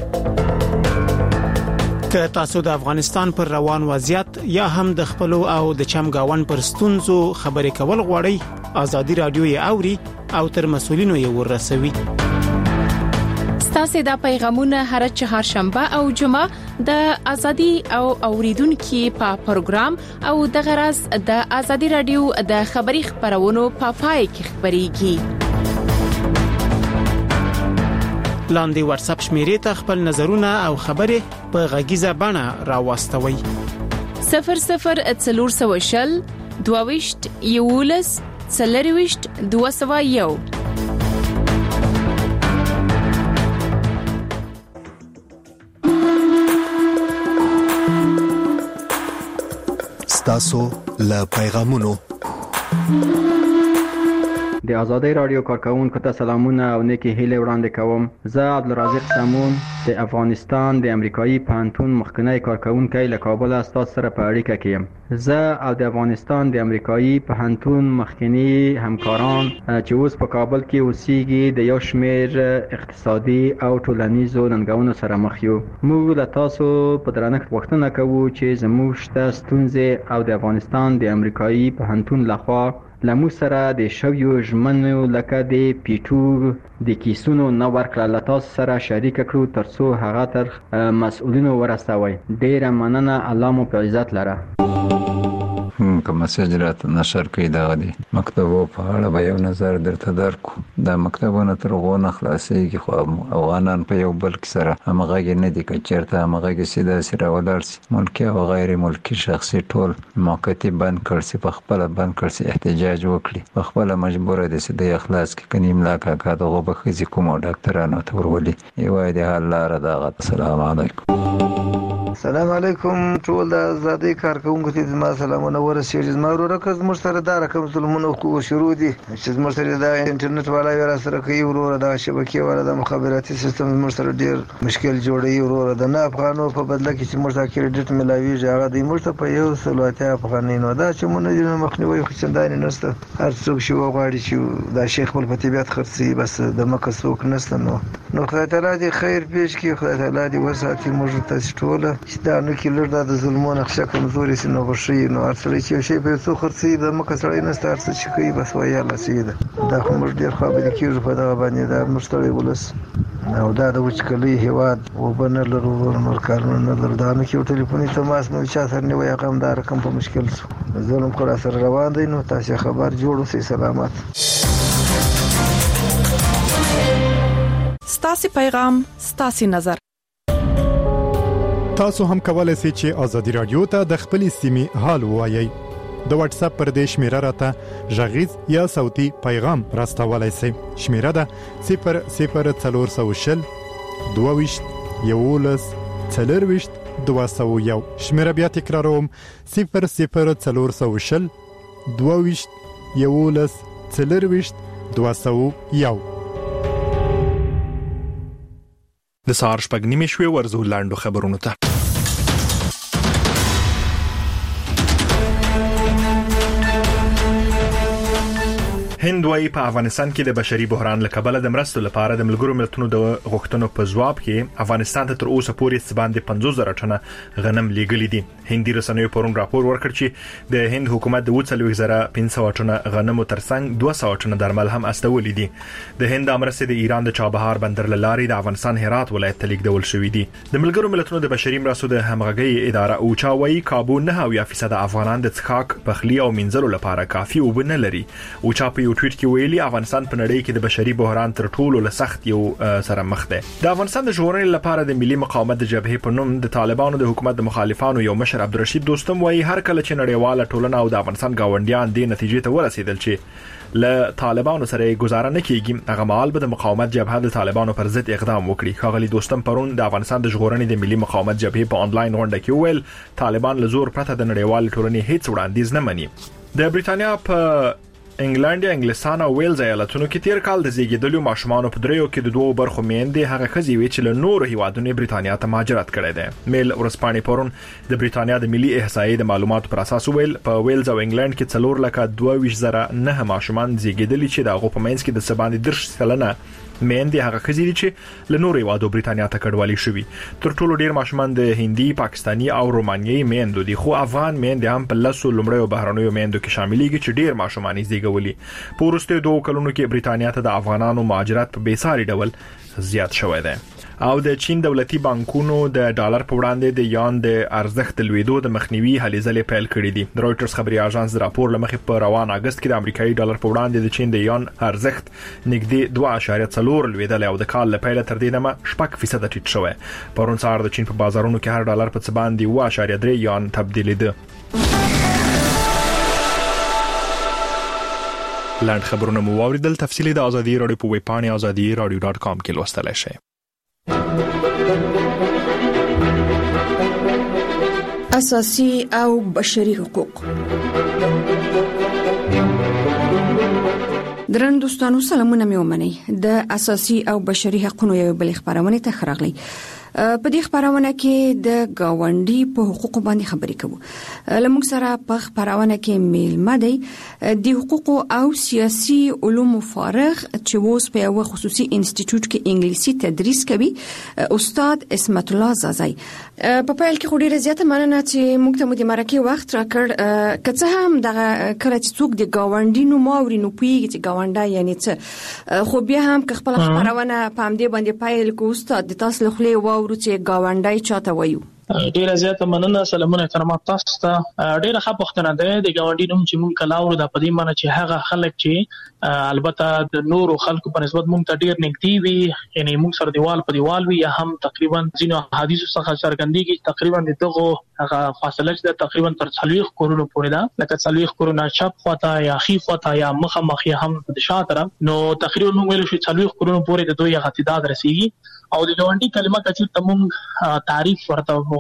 که تاسو د افغانستان پر روان وضعیت یا هم د خپل او د چمګاون پر ستونزو خبرې کول غواړئ ازادي رادیو یې اوري او تر مسولینو یې ورسوي. ستاسو د پیغامونه هر چهارشنبه او جمعه د ازادي او اوریدونکو په پروګرام او د غرض د ازادي رادیو د خبري خبرونو په پای کې خبريږي. لاندې واتس اپ شمیرې ته خپل نظرونه او خبرې په غږیزه بڼه راوستوي. 0040 22 یولس 40 201. ستاسو له پیغامونو د ازادي رادیو کارکونکو ته سلامونه او نیکی هیله وړاندې کوم. زه عبدالرزاق سامون د افغانستان د امریکایي پوهنتون مخکنی کارکونکی له کابل استاد سره په اړیکه کې یم. زه او د افغانستان د امریکایي پوهنتون مخکنی همکاران چې اوس په کابل کې اوسېږي د یو شمېر اقتصادي او ټولنیزو ننګونو سره مخ یو. موږ له تاسو په درنښت غوښتنه کوو چې زموږ شته ستونزې او د افغانستان د امریکایي پوهنتون لخوا لمو سره د شویو ژمنو لکه د پیټو د کیسونو نو ورکړه له تاسو سره شریک کړو ترڅو هغه تر مسؤلینو ورسوي. ډیره مننه. الله مو په عزت لره. کوم مسج راته نشر کړی دا دی مکتبو په اړه به یو نظر درته درکو. دا مکتبونه تر غوونه خلاصېږي خو افغانان په یو بل کې سره همغږي نه دي. که چېرته همغږي سي داسې راولاړ سي ملکي او غیر ملکي شخصي ټول موقتي بند کړ سي په خپله بند کړ سي احتجاج وکړي په خپله مجبوره دي چې د اخلاص کې کني املا کاکا دغه به ښځې کومو ډاکټرانو ته ورولي. یوه د حل لاره دغه. السلام علیکم. السلام علیکم ټول د آزادۍ کارکونکو ته زما سلامونه ورسېږي. زما ورکه زموږ سره دا رقم ظلمونه کو شروع دي چې زموږ سره د انټرنیټ والا ور سره کوي ورور د شبکې والا د مخابراتي سیستم زموږ سره ډیر مشکل جوړوي ورور د نه افغانو په بدله کې چې موږ ته کریډټ ملاويږي هغه د موږ ته په یو سلواتیا افغاني نو دا چې مونږ نه مخنیوي خو څنګه نشته. هر څوک شي وغواړي چې دا شیخ خپل په طبيعت خرڅي بس د مکه څوک نشته. نو خدای تعالی دې خیر پیش کړي. خدای تعالی دې وساتي موږ ته ټول چې دا نو کې لږ د ظلمونو خشه کمزوري سي نو غشي نو ارسل چې شي په څو خرڅي د مکه سره نه ستارس چې کوي بس ویا الله سیده دا موږ ډیر خبرې کیږو په دا باندې دا مشتري ولس او دا د وچکلي هواد وبنل نور کارونه نه لردانه کې ټلیفوني تماس نو چا سره نه وي هغه دا رقم په مشکل شو ظلم خو سره روان دي. نو تاسو خبر جوړو سي سلامات. ستاسو پیغام ستاسو نظر. تاسو هم کولای شئ چې آزادي رادیو ته د خپل سیمې حال وایي. د واتس اپ پر دې شمیره راته ژغیز یا صوتي پیغام راستولای شئ. شمیره ده 00420 22 11 40 201. شمیره بیا تکراروم 00420 22 11 40 201. د سهار شپږ نیمې شوې ورزو لاندو خبرونو ته. هند وايي په افغانستان کې د بشري بحران لکبله د مرستو لپاره د ملګرو ملتونو د غوښتنو په ځواب کې افغانستان ته تر اوسه پورې څباندې 50,000 ټنه غنم لیږلي دي. هندي رسنیو پرون راپور ورکړ چې د هند حکومت د 40,500 ټنه غنمو ترڅنګ 200 ټنه درمل هم استولي دي. د هند امرسته د ایران د چابهار بندر لاري د افغانستان هرات ولایت ته لیږدول شوې دي. د ملګرو ملتونو د بشري مرستو د همغږي اداره اوچا وايي کابو 9% افغانان د څښاک پخلی او منځلو لپاره کافي اوبه نه لري. اوچا په یو ټویټ کې ویلي افغانستان په نړۍ کې د بشري بحران تر ټولو له سخت یو سره مخ دی. د افغانستان د ژغورنې لپاره د ملي مقاومت د جبهې په نوم د طالبانو د حکومت د مخالفانو یو مشر عبدالرشید دوستم وايي هر کله چې نړیواله ټولنه او د افغانستان گاونډیان د نتیجې ته ورسېدل چې له طالبانو سره گزاره نه کیږي هغه مهال به د مقاومت جبهه د طالبانو پر ضد اقدام وکړي. ښاغلي دوستم پرون د افغانستان د ژغورنې د ملي مقاومت جبهې په انلاین غونډه کې ویل طالبان له زور پرته د نړیوال ټولنې هیڅ وړاندیز نه مني. د بریټانیا په انګلند، انګلستان او ویلز ایالتونو کې تیر کال د زیږیدلو ماشومانو په دریو کې د دوه برخو میندې هغه خزي وی چې له نورو هیوادونو بریټانیا ته مهاجرت کړي دي. میل ورسپانې پرون د بریټانیا د ملي احصایې د معلوماتو پر اساس ویل په ویلز او انګلند کې 4,22,009 ماشومان زیږیدلي چې د هغه په منځ کې د 37% میندې هغه خزي دي چې له نورو هیوادو بریټانیا ته کډوالي شوي. تر ټولو ډیر ماشومان د هندي، پاکستاني او رومانیایي میندو دي خو افغان میندې هم په لاسو لومړیو بهرنیو میندو کې شاملېږي چې ډیر ماشومان یې زیږولي. په وروستیو 2 کلونو کې بریټانیا ته د افغانانو مهاجرت په بیساري ډول زیات شوی دی. او د چین دولتي بانکونو د ډالر په وړاندې د یان د ارزښت لویدو د مخنیوي هلې ځلې پیل کړې دي. د رويټرز خبري اژانس د راپور لمخې په روان اگست کې د امریکایي ډالر په وړاندې د چین د یان ارزښت نږدې 2.4 لویدل او د کال له پیل تر دې دمه 4% ټیټ شوی. پرون سهار د چین په بازارونو کې هر ډالر په څه باندې 1.3 یان تبدیلیده. لاند خبرونه مو واوریدل. تفصیلی د ازادي رادیو په ویب پاڼه azadiradio.com کې لوستلای شئ. اساسي او بشري حقوق. درن دوستانو سلامونه مې ومنئ. د اساسي او بشري حقوقو یو بل خبرونه ته خراغلی. په دې خبرونه کې د گاونډي په حقوقو باندې خبرې کوو. لمونږ سره په خبرونه کې میلمه دی د حقوقو او سیاسي علومو فارغ چې اوس په یو خصوصي انسټیټیوټ کې انګلیسي تدریس کوي استاد اسمت الله زازای. په پیل کې خو ډیره زیاته مننه چې موږ ته مو د مرکه وخت راکړ. که څه هم دغه کله چې څوک د گاونډي نو ماوري نو پیږي چې گاونډي یعنی څه خو بیا هم که خپل خبرونه په همدې باندې پیل کو استاد د تاسو له خلې ورته گاونډای چاته وایو. ډیره زیاته مننه. سلامونه احترامات تاسو ته. ډیره ښه پوښتنه ده. د گاونډي نوم چې مونږ کلاورو د پدې معنی چې هغه خلک چې البته د نورو خلکو په نسبت مونږ ته ډیر نږدې وي یعنی مونږ سره دیوال په دیوال وي یا هم تقریبا ځینو حدیثو څخه څرګندېږي تقریبا دغه هغه فاصله چې تقریبا تر 40 کورونو پورې ده لکه 40 کورونه چپ خواته یا خي خواته یا مخه مخ یا هم د شاته طرف نو تقریبا مونږ ویل شو 40 کورونو پورې د دوی غتیداد رسیږي او د ګاونډي کلمه چې تمون تعریف ورته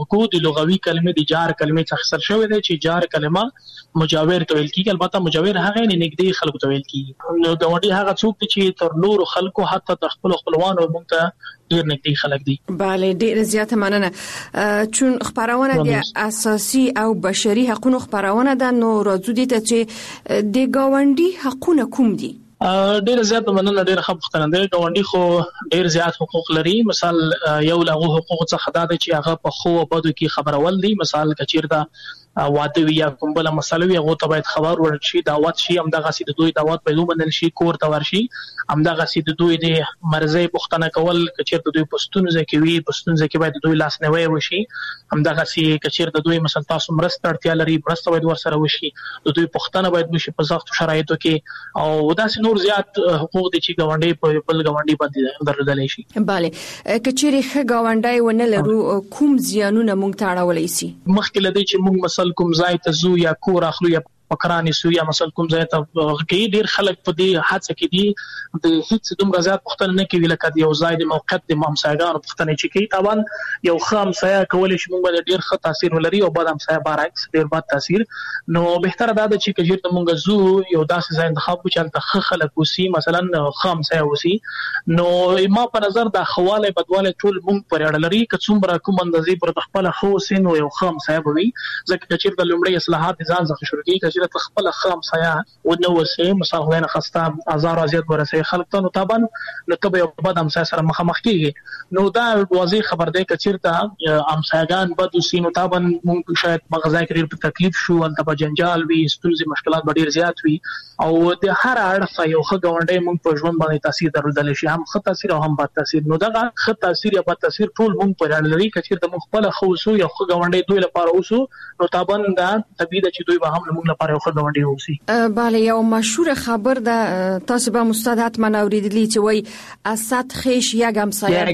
وکړو د لغوي کلمې د جار کلمې څخه اخیستل شوی دی چې جار کلمه مجاور ته ویل کیږي. البته مجاور هغه نه نږدې خلکو ته ویل کیږي. نو ګاونډي هغه څوک دی چې تر نورو خلکو حتی د خپل خپلوانو موږ ته ډیر نږدې خلک دي. بله ډیر زیاته مننه. چون خبرونه د اساسي او بشري حقوقو خبرونه ده، نو راځو دي ته چې د ګاونډي حقوقونه کوم دي؟ ډیر زیات مننه. ډیر ښه پوښتنه ده. ګاونډي خو ډیر زیات حقوق لري. مثال یو له حقوقو څخه دا چې هغه په خو او بدو کې خبرول دي. مثال کچیرته واده وی یا کوم بل مسله وی هغه ته باید خبر ورشي، دعوت شي، همدغه سي د دوی دعوت په ومنل شي، کور ته ورشي، همدغه سي د دوی د مرزي پښتنه کول کچیرته دوی پښتون ځکوي، پښتون ځکه باید دوی لاس نه وشي، همدغه سي کچیرته دوی مثلا تاسو مرسته اړتیا لري، مرسته باید ورسره وشي، د دوی پښتنه باید وشي په سخت شرایطو کې. او داسې نور زیات حقوق دي چې ګاونډي په بل ګاونډي باندې درلودل شي. bale کچيري ښه ګاونډي ونه لرو کوم زیانونه مونږ ته اړولای شي؟ مخکې لدی چې مونږ مثلا کوم ځای ته زو یا کور اخلو یا پکرانی سو یا مثلا کوم ځای ته کې ډیر خلک په دې حادثه کې دي د هیڅ دومره زیات پښتنه نه کوي لکه د یو ځای د موقعیت د همسایګانو پښتنه چې کوي. طبعا یو خام سایه کولای شي مونږ باندې ډیر ښه تاثیر ولري او بعد همسایه برعکس ډیر بد تاثیر. نو بهتره ده چې کجیرته مونږ زو یو داسې ځای انتخاب وکړو چې ښه خلک وسی، مثلا خام سایه وسی. نو ما په نظر د خواله بدواله ټول مونږ پر اړه لري که څومره کوم اندازې پر خپل خو سین او یو خام سایه وي. ځکه چې د لومړی اصلاحات ځان ځخه شروع کیږي چې خپل خام سایه ونه وسی مثلا غوښنه خسته هزار ازیات ورسې خلک ته. نو طبعا نو ته یو بد همسایه سره مخامخ کیږي. نو دا واضح خبر ده چې چیرته همسایگان بد وسی نو طبعا مونږ شاید مغزای کې په تکلیف شو، انت په جنجال وي، ستونزې مشکلات ډیر زیات وي. او د هر اړخ یو ښه ګاونډي مونږ په ژوند باندې تاثیر درلودل شي، هم ښه تاثیر او هم بد تاثیر. نو دا ښه تاثیر یا بد تاثیر ټول مونږ پر اړه لري. کچیر د مخ خپل خوسو یو ښه ګاونډي دوی لپاره اوسو نو طبعا دا طبيعي ده چې دوی به هم مونږ لپاره یو ښه ګاونډي اوسي. بله یو مشهور خبر ده تاسو به مستعد حتما اوریدلی چې وای اسد خیش یګم سایه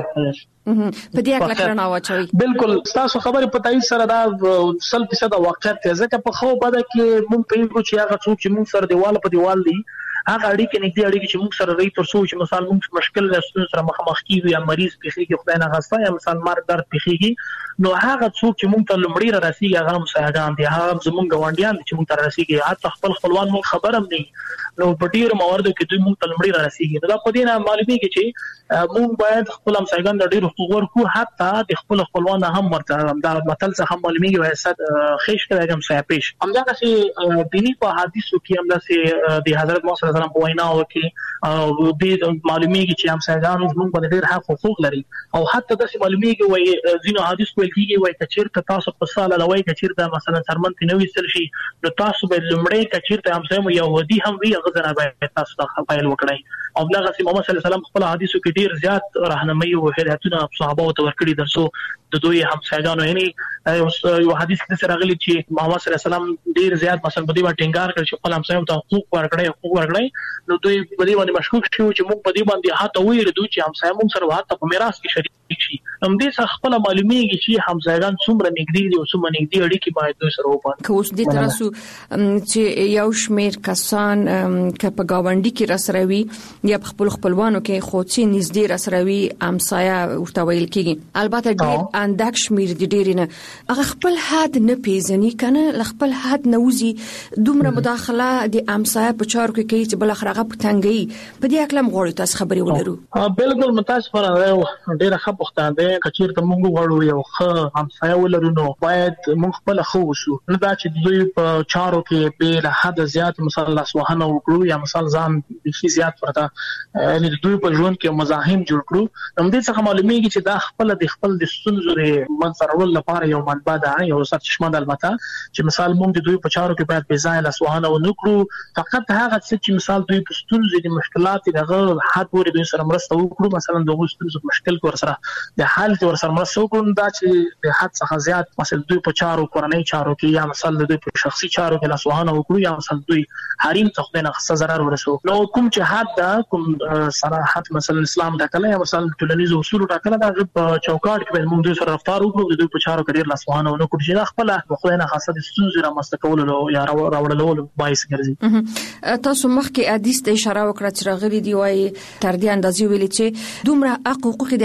په دې اړه کړنه واچوي. بالکل تاسو خبره په تایید سره دا 100% واقعیت ده. ځکه په خو بده کې مونږ په یو چې هغه څوک چې مونږ سره دیوال په دیوال دي هغه اړیکې نږدې اړیکې چې موږ سره لري تر څو چې مثلا موږ مشکل له سره مخامخ کیږو یا مریض پیخي خدای نه غوښته یا مثلا مرګ درد پیخيږي نو هغه څوک چې موږ ته لمړی را رسیږي هغه مساعدان دي، هغه زموږ غونډیان چې موږ ته رسیږي، حتی خپل خپلوان موږ خبرم نه نو په ډیر مواردو کې دوی موږ ته لمړی را رسیږي. نو دا په دې نه معلومیږي چې موږ باید خپل مساعدان د ډیر حقوق ورکو، حتی د خپل خپلوان هم ورته دا متل څه هم معلومیږي وای صد خیش ته هم سایه پیش همدغه سي دینی په حدیثو کې همدغه سي د حضرت محمد صلی الله علیه وسلم په ویناو کې او د معلومیږي چې همسایگان موږ باندې ډیر حقوق لري. او حتی د معلومیږي وای ځینو حدیث ویل کیږي وای کچیرته تاسو په ساله لوي کچیرته مثلا سرمن ته نوې سل شي نو تاسو به لمړی کچیرته همسایه يهودي هم وي غزنه به تاسو ته خپل وکړي. او دغه سي محمد صلی الله علیه وسلم خپل حدیثو کې ډیر زیات راهنمایي او هدایتونه صحابه ته ورکړي درسو د دوی همسایگانو. یعنی یو حدیث کې سره غلي چې محمد صلی الله علیه وسلم ډیر زیات مثلا په دې باندې ټینګار کړ چې خپل همسایو ته حقوق ورکړي نو دوی په دې باندې مشکوک شو چې موږ په دې باندې هاته ویل دوی چې همسایه موږ سره حتی په میراث کې شریک شي. هم دې څخه خپل معلومیږي چې همسایگان څومره نږدې دي او څومره نږدې اړیکې باید دوی سره وپاره. که اوس دې ترسو چې یو شمیر کسان که په گاونډي کې رسروي یا په خپل خپلوانو کې خوڅي نږدې رسروي همسایه ورته ویل کېږي. البته ډیر اندک شمیر دي ډیر نه هغه خپل حد نه پیژني کنه خپل حد نه وزي دومره مداخله د همسایه په چارو کې کوي چې بل اخر هغه پټنګي په دې اکلم غوړي تاسو خبري ولرو. بالکل متاسفانه ډیر ښه پښتانه ده کچیر ته موږ غواړو یو ښه همسایه ولرو نو باید موږ خپل خو وسو نه دا چې دوی په چارو کې به له حد زیات مثلا لاسوهنه وکړو یا مثلا ځان بخي زیات پرته یعنی دوی په ژوند کې مزاحم جوړ کړو. هم دې څخه معلومیږي چې دا خپل د ستونزو منځرول لپاره یو منبع ده یو سرچشمه ده. البته چې مثال موږ د دوی په چارو کې باید بې ځای لاسوهنه ونکړو، فقط هغه څه چې مثال دوی په ستونزې د مشکلات دغه حد پورې دوی سره مرسته وکړو، مثلا دغه ستونزې مشکل ور سره د حل ور سره مرسته وکړو دا چې د حد څخه زیات مثلا دوی په چارو کورنۍ چارو کې یا مثلا دوی په شخصي چارو کې لاسوهنه وکړو یا مثلا دوی حریم ته خدای نه خصه ضرر ورسو. نو کوم چې حد دا کوم صراحت مثلا اسلام ټاکل یا مثلا ټولنیز اصول ټاکل دا په چوکاټ کې موږ دوی سره رفتار وکړو دوی په چارو کې لاسوهنه ونکړو چې خپل خدای نه خاصه د ستونزې را مستقولو یا راوړلو باعث ګرځي. تاسو مخکې حدیث ته اشاره وکړه چې راغلي دی وای تر دې اندازې ویلي چې دومره حقوق د همسایگانو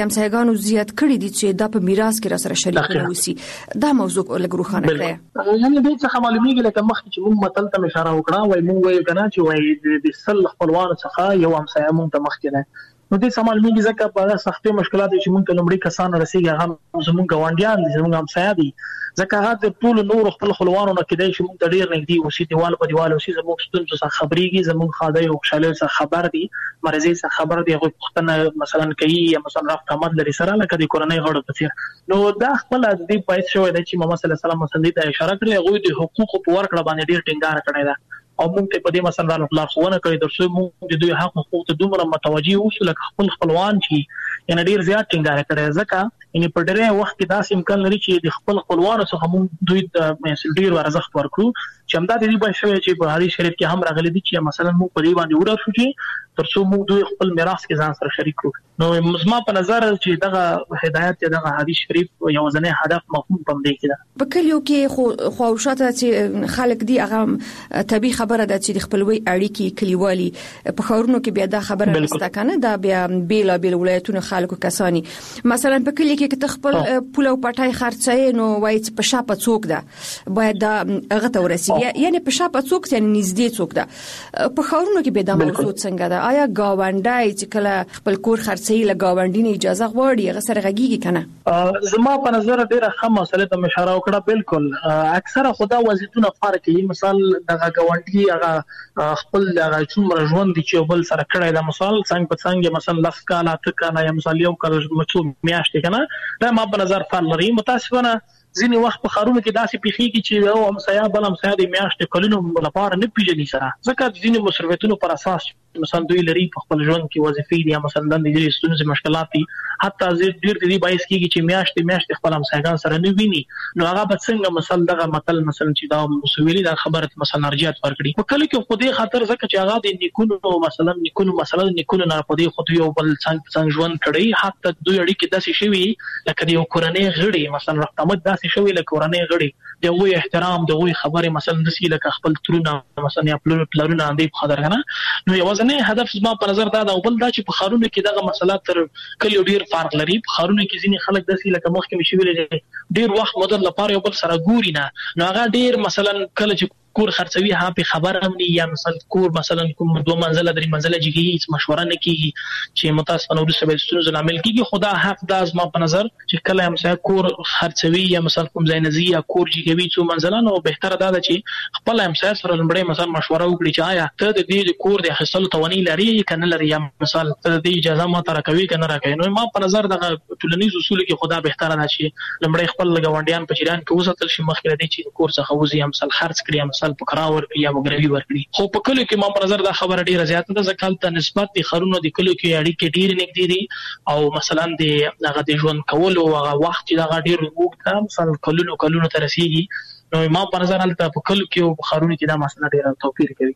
مشرانو زیات کړی دي چې دا په میراث کې را سره شریک اوسي دا موضوع لږ روښانه کړئ. یعنی دې څه معلومیږي لکه مخکې چې موږ متل ته اشاره وکړه وای موږ وایو کنه چې وای د سل خپلوانو څخه یو همسایه موږ ته مخکې نه نو دې سمال میږي ځکه په سختي مشکلات چې موږ ته لمړي کسان رسیږي هغه زموږ ګاونډیان دي زموږ همسایه دي ځکه هغه د ټول نور خپل خپلوانو نه کېدای چې موږ ته ډیر نږدې اوسي دیوال په دیوال اوسي زموږ ستونزو څخه خبريږي زموږ خاده او خوشاله څخه خبر دي مرزي څخه خبر دي هغه پښتنه مثلا کوي یا مثلا رافت احمد لري سره لکه د کورنۍ غړو په څیر نو دا خپل د دې پایښت شوی دی چې محمد صلی الله علیه وسلم مسندې ته اشاره کړې هغه د حقوقو په ورکړه باندې ډیر ټینګار کړی دی او موږ ته په دې مثلا لارښوونه کړې درسو موږ د دوی حقوق ته دومره متوجي اوسو لکه خپلوان چې یعنی ډیر زیات ټینګار کړی ځکه یعنی په ډېر وخت کې داسې امکان لري چې د خپلوانو څخه موږ دوی ته ډیر ارزښت ورکړو چې همدا د دې بشوي چې په حدیث شریف کې هم راغلي دي چې مثلا موږ په دې باندې وړو شو چې ترڅو موږ دوی خپل میراث کې ځان سره شریک کړو نو زما په نظر چې دغه هدایت یا دغه حدیث شریف یو ځنې هدف مفهوم پم دی کړه په کلیو کې خو شاته چې خلک دی هغه طبي خبره ده چې د خپلوي اړیکې کلیوالي په خورونو کې بیا دا خبره نشته کنه دا بیا بیل ولایتونو خلکو کسانی مثلا په کلی کې ته خپل پوله او پټای خرڅای نو وایي په شاپه څوک ده باید دا هغه ته ورسیږي یعنی په شاپه څوک یعنی نږدې څوک ده په خورونو کې به دا موضوع څنګه ده آیا گاونډای چې کله خپل کور خرڅي له گاونډي نه اجازه غواړي هغه سره غږیږي کنه زما په نظر ډیره ښه مسله ته اشاره وکړه بالکل اکثره خدا وظیفونه فرق کوي مثال دغه گاونډي هغه خپل دغه څومره ژوند دي چې بل سره کړی دا مثال څنګه په څنګه مثلا لس کاله تکانه یا مثال یو کال مچو میاشتې کنه دا ما په نظر فرق لري متاسفانه ځینی وخت په خارونو کې داسې پیخي چې یو همسایه بل همسایه د میاشتې کلونو لپاره نه پیژني سره ځکه ځینی مصرفاتونو پر اساس مثلا دوی لري په خپل ژوند کې وظیفې دي مثلا د دې ستونزې مشکلات دي حتی ډیر دي باعث کیږي چې میاشتې خپل همسایه‌ګان سره نه ویني نو هغه به څنګه مثلا دغه متل مثلا چې دا مسویلی دا خبره مثلا ارجحیت ورکړي په کله کې خو دې خاطر ځکه چې هغه د نیکونو مثلا نیکونو نه په دې خو یو بل څنګه ژوند کړي حتی دوی اړیکې داسې شوی لکه یو کورنۍ غړي مثلا رحمت داسې شوی لکه کورنۍ غړي دغه احترام دغه خبره مثلا داسې لکه خپل ترونه مثلا یا پلرونه اندې په خاطر کنه نو یو ځنه هدف زما په نظر دا او بل دا چې په خارونو کې دغه مسلات تر کله ډیر فرق لري په خارونو کې ځینې خلک داسې لکه مخکې مشي ویل ډیر وخت مدد لپاره یو بل سره ګوري نه نو هغه ډیر مثلا کله چې کور خرڅوي ها په خبر هم نه یا مثلا کوم دوه منزله درې منزله جګي مشوره نه کیږي چې متاسفانه ورسره به ستونزې عمل کیږي خدا حق دا زما په نظر چې کله هم سره کور خرڅوي یا مثلا کوم ځای نزي یا کور جګوي څو منزله نو بهتره ده چې خپل هم سره لمړی مثلا مشوره وکړي چې آیا ته د دې کور د حاصل توانی لري کنه لري یا مثلا ته د اجازه ما تر کوي کنه راکوي نو ما په نظر د ټولنیز اصول کې خدا بهتره ده چې لمړی خپل غونډیان په جریان کې وساتل شي مخکې د دې چې کور څخه وزي هم مثلا خرڅ کړي مثلا په کراور یا وګړي ورکړي خو په کله کې ما په نظر دا خبره ډیره زیاته ده ځکه ته نسبت د خرونو د کله کې اړیکې ډیره نږدې دي او مثلا د هغه د ژوند کولو هغه وخت چې دا ډیر وګړه مثلا کلونو تر رسیدي نو ما په نظر حالت په کله کې او خرونو کې دا مسله ډیره توپیر کوي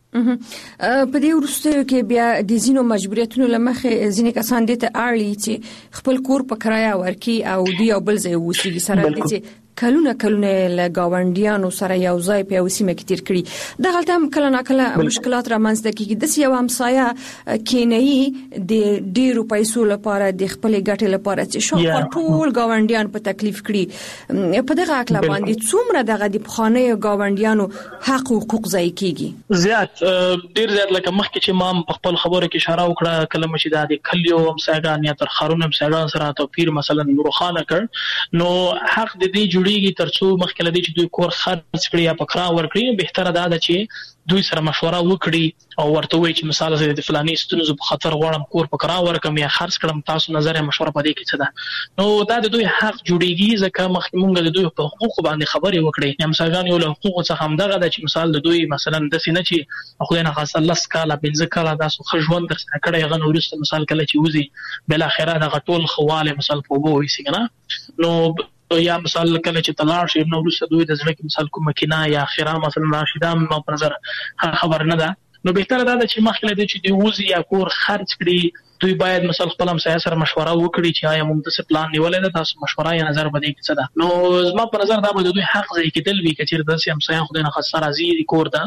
په دې ورسته کې بیا د زینو مجبوریتونو لمخه ځینې کسان دي ته اړي چې خپل کور په کرایه ورکي او دی او بل ځای وسی سره دي کلونه له گاونډیانو سره یو ځای په وسیمه کې تیر کړی دا غلطه هم کله ناکله مشکلات رامنځته کیږي د یو همسایه کینې د ډیرو پیسو لپاره د خپل ګټې لپاره چې شو ټول گاونډیان په تکلیف کړي په دغه اکلا باندې څومره دغه د بخانه گاونډیانو حق او حقوق ځای کیږي زیات ډیر زیات لکه مخکې چې ما په خپل خبره کې اشاره وکړه کله چې د کلیو همسایه‌ګان یا تر خارونو همسایه‌ګان سره توپیر مثلا روخانه کړ نو حق د دې جوړیږي ترڅو مخکله دي چې دوی کور خرڅ کړي یا پکرا ور کړی بهتره ده چې دوی سره مشوره وکړي او ورته وایي چې مثال زه د فلاني ستونزو په خاطر غواړم کور پکرا ورکم یا خرڅ کړم تاسو نظر مشوره پدې کې څه ده نو دا د دوی حق جوړیږي ځکه مخکې مونږ د دوی په حقوق باندې خبرې وکړي یا مثلا یو له حقوق څخه هم دغه چې مثال د دوی مثلا د سینې چې خو نه خاصه الله سکاله بنځ کاله تاسو خجوند در سره کړي غن ورسته مثال کله چې وزي بل اخره دغه ټول خواله مثال په وو وي څنګه نو یا مثال کله چې تلاړ شي نو ورسره دوی د ځل کې مثال کوم مکینه یا اخره مثلا راشده ما په نظر خبر نه ده نو بهتره ده چې مخکله د چې دی وزي یا کور خرڅ کړي دوی باید مثلا خپل هم سره مشوره وکړي چې آیا موږ د څه پلان نیولای ده تاسو مشوره یا نظر بده کې څه ده نو زما په نظر دا به دوی حق ځای کېدل وی چې د سیم سایه خدای نه خاصه راځي کور ده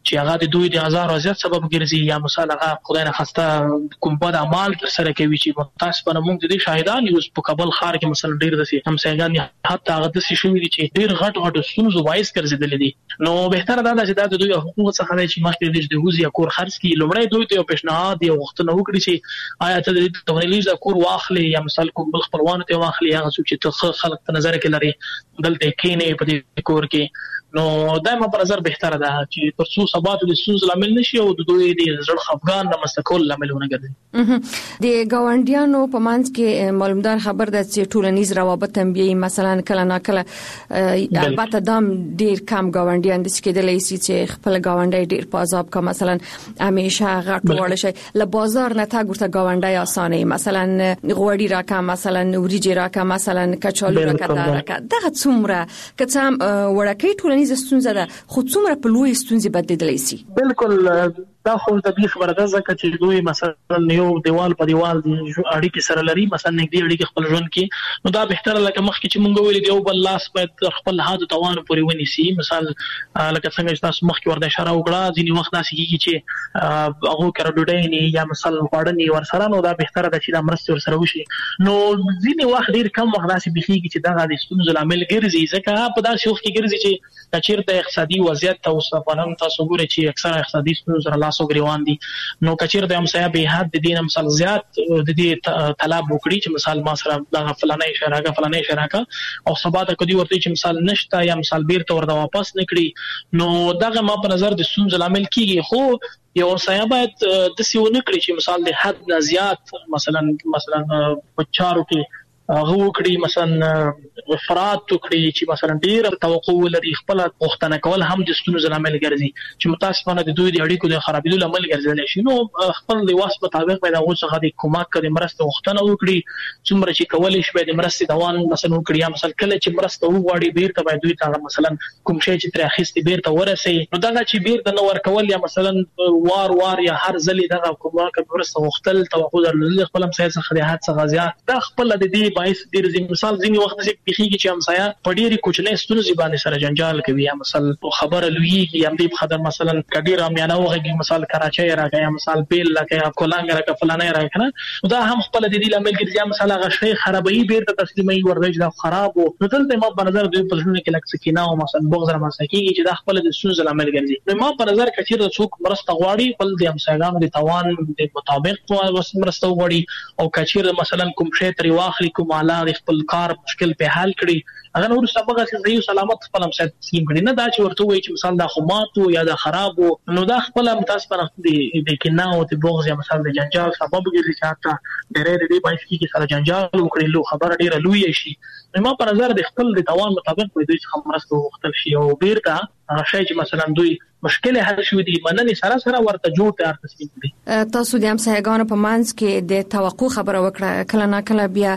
چې هغه د دوی د هزار وضعیت سبب ګرځي یا مثلا هغه خدای نه خواسته کوم بد اعمال تر سره کوي چې متاسفانه موږ د دې شاهدان یو په کابل ښار کې مثلا ډیر دسي همسایګان حتی هغه دسي شوې دي چې ډیر غټ ستونزو وایس ګرځیدل دي. نو بهتره ده چې د دوی حقوق څخه چې مخکې د هوزي کور خرڅ کی لومړی دوی ته پیشنهاد دی وختونه وکړي چې آیا ته د تونلیز کور واخلي یا مثلا کوم بل خپلوان ته واخلي هغه چې ته خلک په نظر کې لري دلته کېنه په دې کور کې. نو دایمه پر نظر بهتره ده چې ترڅو ثبات د سوز لامل نشي او د دوی د زړه خفګان د مستقل لاملونه ګرځي. د گاونډیانو په منځ کې معلومدار خبر ده چې ټولنیز روابط هم بي مثلا کله ناکله البته دام ډیر کم گاونډیان د سکیدلې سي چې خپل گاونډي ډیر په عذاب کا مثلا همیشه غټ وړ شي ل بازار نه تا ګورته گاونډي اسانه مثلا غوړی راکا مثلا وریجی راکا مثلا کچالو راکا دغه څومره کڅم وړکې ټولنیز ستونزه ده خو څومره په لوی ستونزې بدلیدلی سي. بالکل دا خو د دې خبره ده چې دوی مثلا یو دیوال په دیوال اړیکې سره لري مثلا نږدې اړیکې خپل ژوند کې نو دا بهتره لکه مخکې چې مونږ ویل دی او بل لاس باید خپل حد توان پورې ونیسي. مثال لکه څنګه چې تاسو مخکې ورته اشاره وکړه ځینې وخت داسې کېږي چې هغه کړه ډوډۍ نه یا مثلا خوړنی ورسره نو دا بهتره ده چې دا مرسته ورسره وشي. نو ځینې وخت ډیر کم وخت داسې بخیږي چې دا د ستونزو لامل ګرځي ځکه په داسې وخت کې ګرځي چې چیرته اقتصادي وضعیت او صفانم تاسو ګورئ چې اکثره اقتصادي ستونزې سره لاس وګریوان دي. نو کچیر د همسایه به حد د دین مثال زیات د دې طلب وکړي چې مثال ما سره د فلانه شراکه او سبا ته کدي ورته چې مثال نشته یا مثال بیرته ورته واپس نکړي نو دغه ما په نظر د ستونزې لامل کیږي. خو یو همسایه باید د سیونه کړی چې مثال د حد نه زیات مثلا په چارو کې هغه وکړي مثلا افراط وکړي چې مثلا ډیر توقع ولري خپل غوښتنه کول هم د ستونزو لامل ګرځي چې متاسفانه د دوی د اړیکو د خرابېدو لامل ګرځي شي. نو خپل د واس مطابق پیدا غوښ څخه د کومک کړي مرسته غوښتنه وکړي څومره چې کولای شي د مرستې دوام مثلا وکړي یا مثلا کله چې مرسته وغواړي بیرته باید دوی ته مثلا کوم شی چې تر اخیستي بیرته ورسي نو دا چې بیرته نو ورکول یا مثلا وار یا هر ځلې دغه کومک مرسته غوښتل توقع درلودل خپل هم څه د حد څخه زیات دا خپل د دې باعث ډیر مثال ځینې وخت چې پیخیږي چې همسایه په ډېری کوچنۍ ستونزې باندې سره جنجال کوي یا مثلا خبره لویږي یا دې خبره مثلا کډیر امیانه وغږي مثال کراچۍ راکې یا مثال بیل لکه کولانګ راکې فلانه راکنه دا هم خپل د دې لامل ګرځي مثلا هغه شی خرابوي بیرته تسلیمي ورغج دا خراب او دلته ما په نظر دوی په ژوند کې لکه سکینه او مثلا بغض رامنځته چې دا خپل د ستونزې لامل ګرځي. نو ما په نظر کې چې څوک مرسته غواړي خپل د همسایګانو د توان د مطابق مرسته غواړي او کچیر مثلا کوم شی تری واخلي کوم اعلی خپل کار مشکل په حل کړي هغه نور سبقه چې زیو سلامت خپل هم تسلیم کړي نه دا چې ورته وایي چې مثال دا خمات او یا دا خراب نو دا خپل متاسفانه د کینه او د بغض یا مثال د جنجال سبب ګرځي چې حتی ډېرې دې باعث کیږي سره جنجال وکړي لو خبر ډېر لوی شي. نو په نظر د خپل د توان مطابق په دوی څخه مرسته وغوښتل شي او بیرته هغه شی چې مثلا دوی مشکل حل شوې دي مننه سره ورته جوړ تیار تسلیم دي. تاسو د همسایګانو په منځ کې د توقع خبره وکړه کله نه کله بیا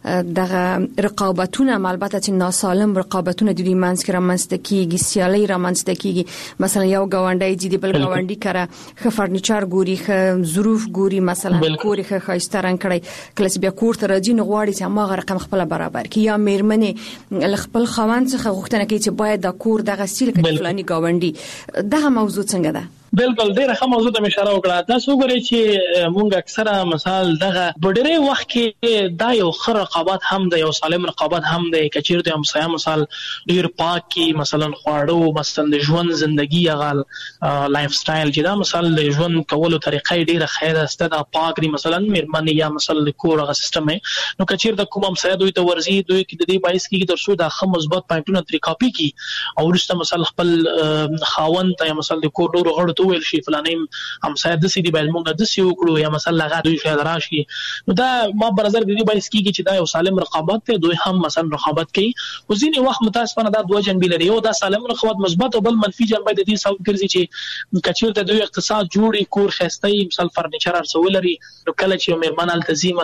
دغه رقابتونه البته چې ناسالم رقابتونه د دې منځ کې رامنځته کیږي سیالي رامنځته کیږي مثلا یو گاونډي چې د بل گاونډي کړه خ فرنیچر ګوري خ ظروف ګوري مثلا کوري خ خاستران کړي کله بیا کور ته راځي نو غواړي چې ما رقم خپل برابر کی یا میرمنې خپل خوان څخه غوښتنه کوي چې باید د کور دغه سیل کې فلاني گاونډي دغه موضوع څنګه ده؟ بالکل ډیره ښه موضوع ته اشاره وکړه. تاسو وګورئ چې مونږ اکثره مثال دغه ډېری وخت کې دا یو ښه رقابت هم دی یو سالم رقابت هم دی کچیر د همسایه مثال ډیر پاکي مثلا خواړو مثلا د ژوند ژوندۍ هغه لایف سټایل چې دا مثال د ژوند کولو طریقې ډیره خیره است دا پاک دی مثلا مېرمنې یا مثلا د کور هغه سیستم نو کچیر د کوم همسایه دوی ته ورزي دوی کې د دې باعث کېږي ترڅو دا ښه مثبت پوینټونه تری کاپي کی او ورسته مثلا خپل خاوند ته مثلا د کور ډورو غړو ویل شي فلانه همسایه د سې دی باید موږ د سې وکړو یا مثلا لغه دوی شاید راشي نو دا ما په نظر د دې باعث کیږي چې دا یو سالم رقابت ته دوی هم مثلا رقابت کوي او ځینې وخت متاسفانه دا دوه جنبې لري یو دا سالم رقابت مثبت او بل منفي جنبه د دې سبب ګرځي چې کچیر د دوی اقتصاد جوړي کور خستای مثلا فرنیچر ارسول لري نو کله چې مېرمن التزام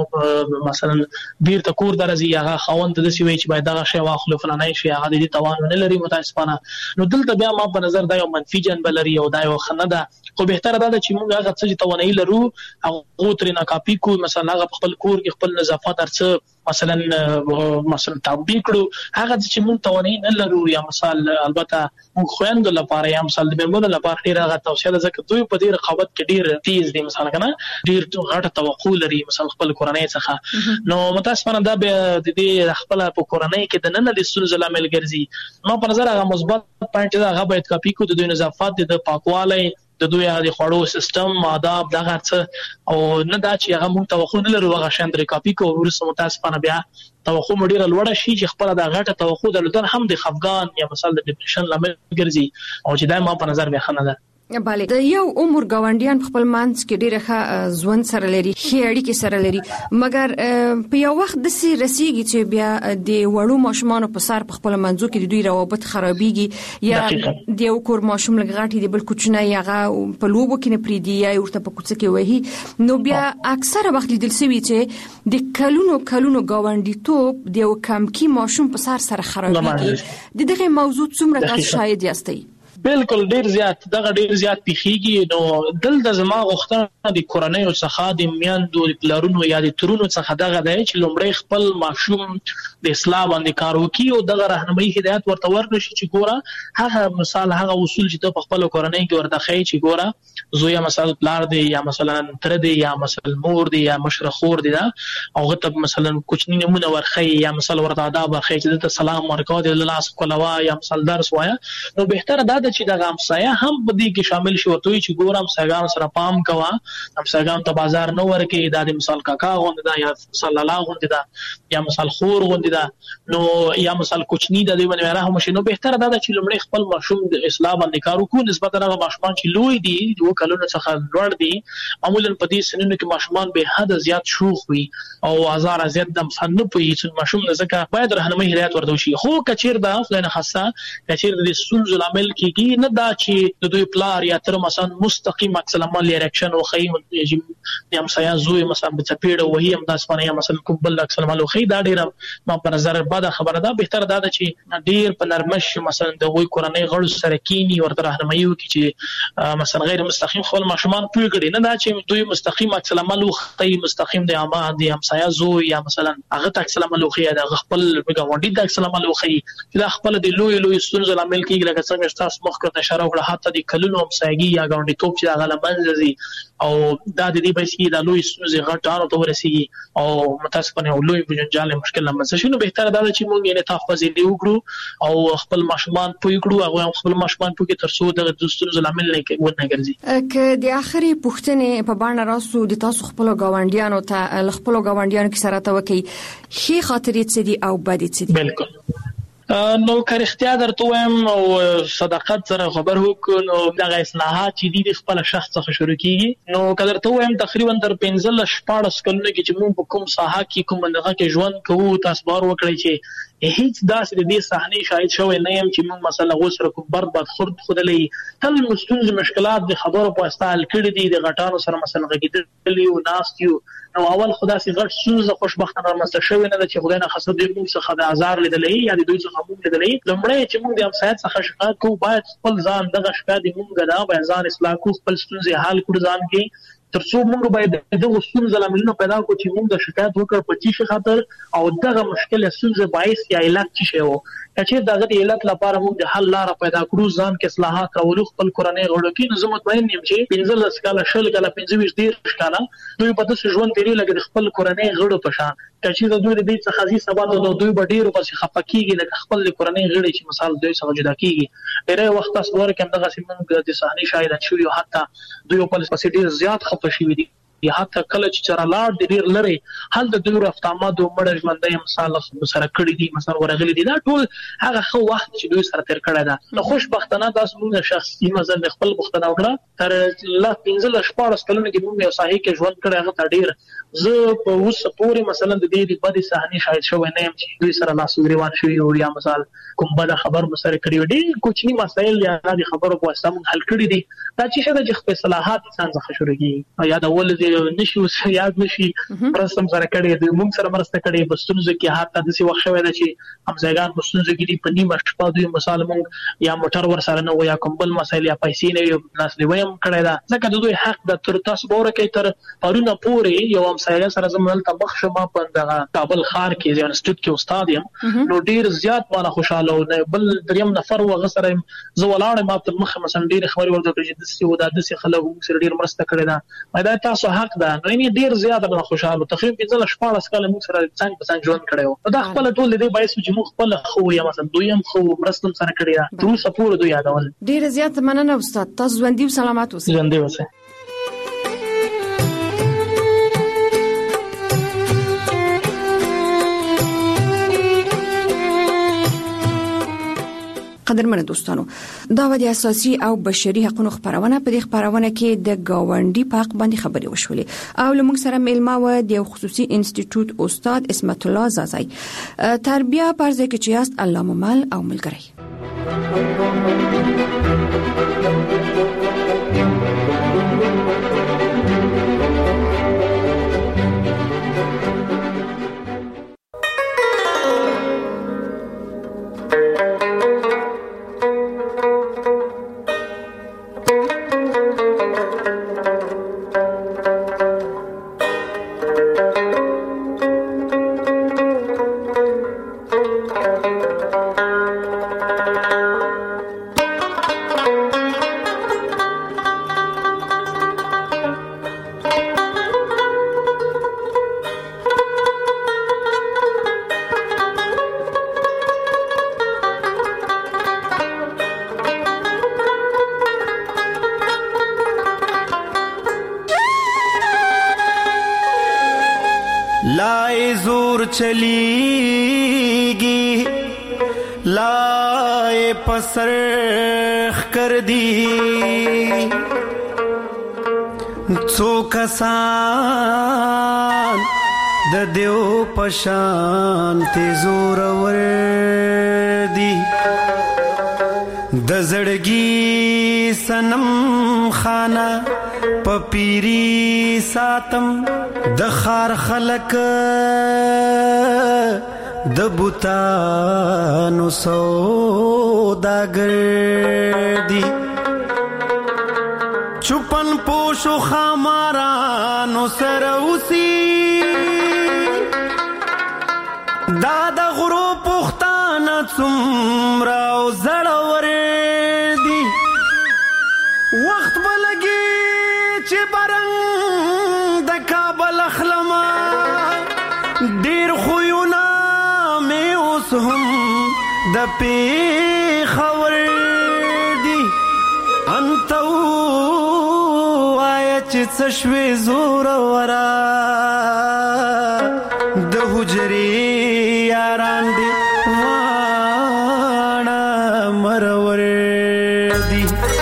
مثلا بیرته کور درځي هغه خوند د سې وی چې باید دا شی واخلو فلانه شي هغه د دې توان نه لري متاسفانه نو دلته بیا ما په نظر دا یو منفي جنبه لري او دا یو خنه ده خو بهتره ده چې موږ هغه څه چې توانایي لرو هغه ترې نه کاپي کو مثلا هغه خپل کور کې خپل نظافت ارڅ مثلا تطبیق کړو هغه چې موږ توانې نه لرو یا مثال البته موږ خويندو لپاره یا مثال د بیرمو لپاره ډیر هغه توصیه ده چې دوی په دې رقابت کې ډیر تیز دي مثلا کنه ډیر غټه توقع لري مثلا خپل کورنۍ څخه نو متاسفانه دا د دې خپل په کورنۍ کې د نن د ستونزو لامل ګرځي نو په نظر هغه مثبت پوینټ دا هغه باید کاپی کو د دوی نظافت د پاکوالی د دوی د خوړو سیستم آداب دغه څه او نه دا چې هغه مونږ توقع نه لرو هغه شاندري کاپی کو ورسره متاسفانه بیا توقع مډیره لوړه شي چې خپل د غټه توقع درلودل هم د خفګان یا مثلا د ډیپریشن لامل ګرځي او چې دا ما په نظر بیا خنه ده بله د یو عمر گاونډیان خپل مانس کې ډیره ښه ژوند سره لري ښه اړیکې سره لري مګر په یو وخت د سي رسیږي چې بیا د وړو ماشومان په سر په خپل منځو کې د دوی روابط خرابيږي یا د یو کور ماشوم لګغاټي د بل کوچنی هغه په لوبو کې نه پریدي یا ورته په کوڅه کې وهي نو بیا اکثره وخت لیدل شوی چې د کلونو گاونډي توپ د یو کم کی ماشوم په سر سره خرابيږي دغه موضوع څومره تاسو شاهد یاستئ بالکل ډیر زیات پیخیږي نو دل د زما غوښتنه د کورنۍ او څخه د میاندو پلارونو یا د ترونو څخه دغه دی چې لومړی خپل ماشوم د اسلام باندې کار وکړي او دغه راهنمایي هدایت ورته ورکړي چې ګوره هغه مثال هغه اصول چې په خپل کورنۍ کې ورته ښیي چې ګوره زوی مثلا پلار دی یا مثلا تر دی یا مثلا مور دی یا مشره خور دی دا او غته مثلا کوچنی نمونه ورخی یا مثلا ورته آداب ورخی چې د سلام ورکو د لاس کولوا یا مثلا درس وایا نو بهتره ده چې د همسایه هم په دې کې شامل شي ورته چې ګور همسایګان سره پام کوه همسایګان ته بازار نه ورکې د مثال کاکا غوند دا یا صلی الله غوند دا یا مثال خور غوند دا نو یا مثال کوچنی د دې باندې رحم شي نو بهتره ده چې لمړی خپل ماشوم د اسلام باندې کار وکړي نسبت هغه ماشومان چې لوی دي دوه کلونو څخه لوړ دي معمولا په دې سنونو کې ماشومان به حد زیات شوخ وي او هزار زیات د مصنف په هیڅ ماشوم نه ځکه باید راهنمایي هدایت ورته شي خو کچیر دا فلانه خاصه کچیر د سنز العمل کې نه دا چې د دوی پلار یا تر مثلا مستقیم عکس العمل ریاکشن او خی د همسایه زوی مثلا په چپیړه وهي هم د اسمانه یا مثلا کوبل عکس العمل او خی دا ډیره ما په نظر بعد خبره ده بهتر ده چې ډیر په نرمش مثلا د وای کورنۍ غړو سره کینی ورته راهنمایي وکړي چې مثلا غیر مستقیم خپل ماشومان پوي کړي نه دا چې دوی مستقیم عکس العمل او خی مستقیم د عامه د همسایه زوی یا مثلا هغه عکس العمل او خی د خپل غونډي د عکس العمل او خی چې دا خپل د لوی ستونزې عمل کیږي لکه څنګه تاسو مخکې اشاره وکړه حتی د کلونو همسایګي یا غونډي توپ چې هغه لمنځي او دا د دې بشي د لوی ستونزې غټانو ته ورسیږي او متاسفانه لوی بجنجال مشکل لمنځه شنو بهتره ده چې موږ یې انعطاف پذیری وکړو او خپل ماشومان پوي کړو او خپل ماشومان پوي ترڅو د ستونزو لامل نه ګرځي که د اخري پوښتنې په باندې راسو د تاسو خپل غونډیانو ته خپل غونډیانو کې سره تا وکي خي خاطرې څه دي او بدې څه دي بالکل نو کارختیا درته وایم او صداقت سره خبر وکړو نو دغه اصلاحات چې د خپل شخص څخه شروع کیږي نو کله ته وایم تقریبا تر 15 14 کلونه کې چې موږ په کوم ساحه کې کوم دغه کې ژوند کوو تاسو بار وکړئ چې هیڅ داسې د دې صحنې شاهد شوی نه يم چې موږ مثلا غوسره کوم برباد خرد خدلې تل مستونز مشکلات د خبرو په استعمال کړي دي د غټانو سره مثلا غږیدلی او ناستیو نو اول خدا سي غټ سوزه خوشبختانه رامسته شوی نه چې خدای نه خاصه د موږ څخه د آزار لیدلې یا د دوی څخه موږ لیدلې لمړی چې موږ د امسایت څخه شکایت کوو باید خپل ځان دغه شکایت موږ دا باید ځان اصلاح کوو خپل ستونزې حل کړو ځان کې ترڅو موږ باید دغه ستونزې لاملونه پیدا کړو چې موږ د شکایت وکړو په چی خاطر او دغه مشکل ستونزې باعث یا علت څه شی وو چې دغه د علت لپاره موږ د حل لار پیدا کړو ځان کې اصلاحات راولو خپل کورنۍ غړو کې نو زه مطمئن یم چې 15 کاله شل کاله 25 کاله دوی په تاسو ژوند تیری لګي خپل کورنۍ غړو په شان چې د دوی د دې څخه ځي سبا د دوی ډیرو پسې خپکیږي لکه خپل کورنۍ غړي چې مثال دوی څخه جدا کیږي ډېر وخت تاسو ورکه دغه سیمه د صحنې شاهد شوی او حتی دوی په پسې ډیر زیات خپشي دي یا حتی کله چې چرلاړ د ډیر لري حل د دوی رفتامات او مړ ژوندۍ مثال سره کړی دي مثلا ورغلي دي دا ټول هغه خو وخت چې دوی سره تیر کړی دا نو خوشبختانه تاسو موږ شخصي مثلا خپل بوختنه وکړه تر لا 15 14 کلونه کې موږ یو صحیح کې ژوند کړی هغه ډیر زه په اوس پورې مثلا د دې په دې صحنې شاهد شوی نه یم چې دوی سره لاس ګریوان شوی او یا مثال کوم بل خبر مسره کړی دي کوچنی مسایل یا د خبرو په واسطه حل کړی دي دا چې د اصلاحات انسان څخه شروع کیږي یا د ول نشو یاد نشي پرستم سره کړي د موږ سره مرسته کړي بستونزه کې حتی د څه وخت وای چې همزګان بستونزه کې په نیمه شپه دوی مثال موږ یا موټر ور سره نه یا کوم بل مسایل یا پیسې نه یو ناس دی ویم کړی دا ځکه د دوی حق د تر تاسو بوره کې تر پرونه پورې یو همسایه سره زموږ ته بخښه ما په دغه کابل ښار کې ځان سټډ کې استاد یم نو ډیر زیات مالا خوشاله او بل دریم نفر وغه سره زه ولاړم ما ته مخه مثلا ډیر خبري ورته چې د څه ودا د څه خلک سره ډیر مرسته کړی دا مې دا تاسو حق ده نو یې ډیر زیات مالا خوشاله تقریبا 14 کال موږ سره څنګه په څنګه ژوند کړو دا خپل ټول دې بایس چې موږ خپل خو یا مثلا دویم خو مرستم سره کړی دا ټول سپور دوی یادول ډیر زیات مننه استاد تاسو ژوندۍ او سلامات اوسئ ژوندۍ اوسئ قدرمن دوستانو دا ودی اساسي او بشري حقوقو خبرونه په دې خبرونه کې د گاونډي په حق باندې خبري وشولې او لمونږ سره میلمه و د خصوصي انسټیټیوټ استاد اسمت الله زازای تربیه پر ځکه چې است الله ممل او ملګری चलीगी लाए पसरख कर दी څو کسان د دیو پشان تیزور ور دی د زړګي سنم خانه پپیری ساتم د خار خلق د بوتانو سوداګر دی چپن پوشو خامارانو سره اوسي دا د غرو پختانه څومره او زړور دی وخت بلګي چې برنګ د کابل اخلما ډیر خوونه مې اوس هم د پیښور دی انت وای چې څه شوي زور ورا د حجرې یاران دی واڼه مرور دی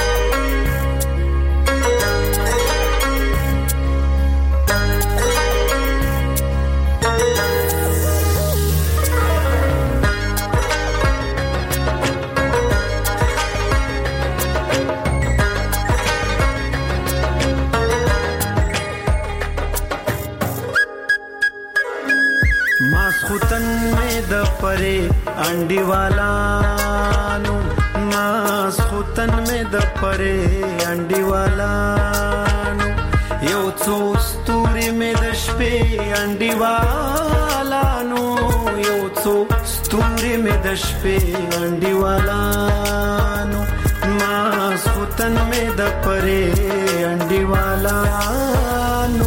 ماسختن میں د پرے انډی والانو ماسختن میں د پرے انډی والانو یو څو ستوري میں د شپې انډی والانو یو څو ستوري میں د شپې انډی والانو ماسختن میں د پرے انډی والانو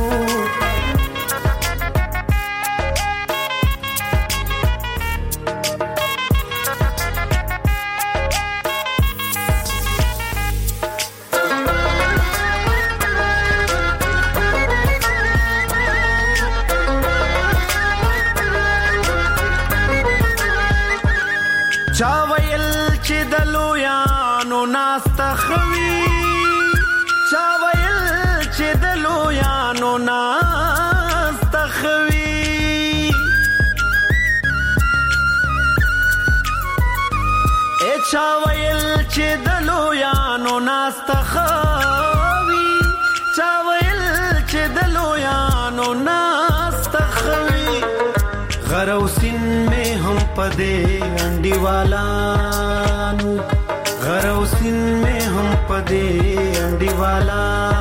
چاویل چې دلویانو ناستخوي چاویل چې دلویانو ناستخوي چاویل چې دلویانو ناستخوي چاویل چې دلویانو पदे अंडी वाला गरौसिन में हम पदे अंडी वाला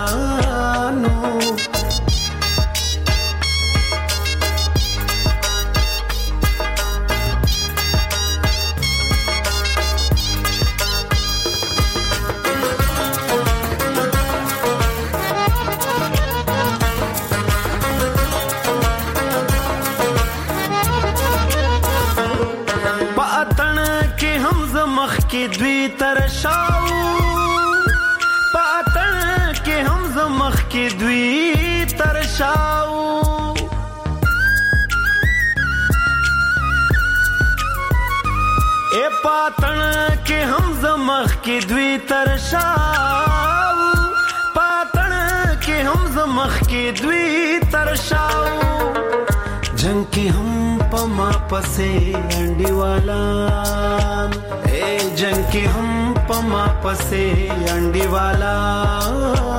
के द्वी तरशाऊ पातन के हम जमख के द्वी तरशाऊ ए पातन के हम जमख के द्वी तरशाऊ पातन के हम जमख के द्वी तरशाऊ जंग के हम पमा पसे अंडी वाला जंग के हम पमा पसे अंडी वाला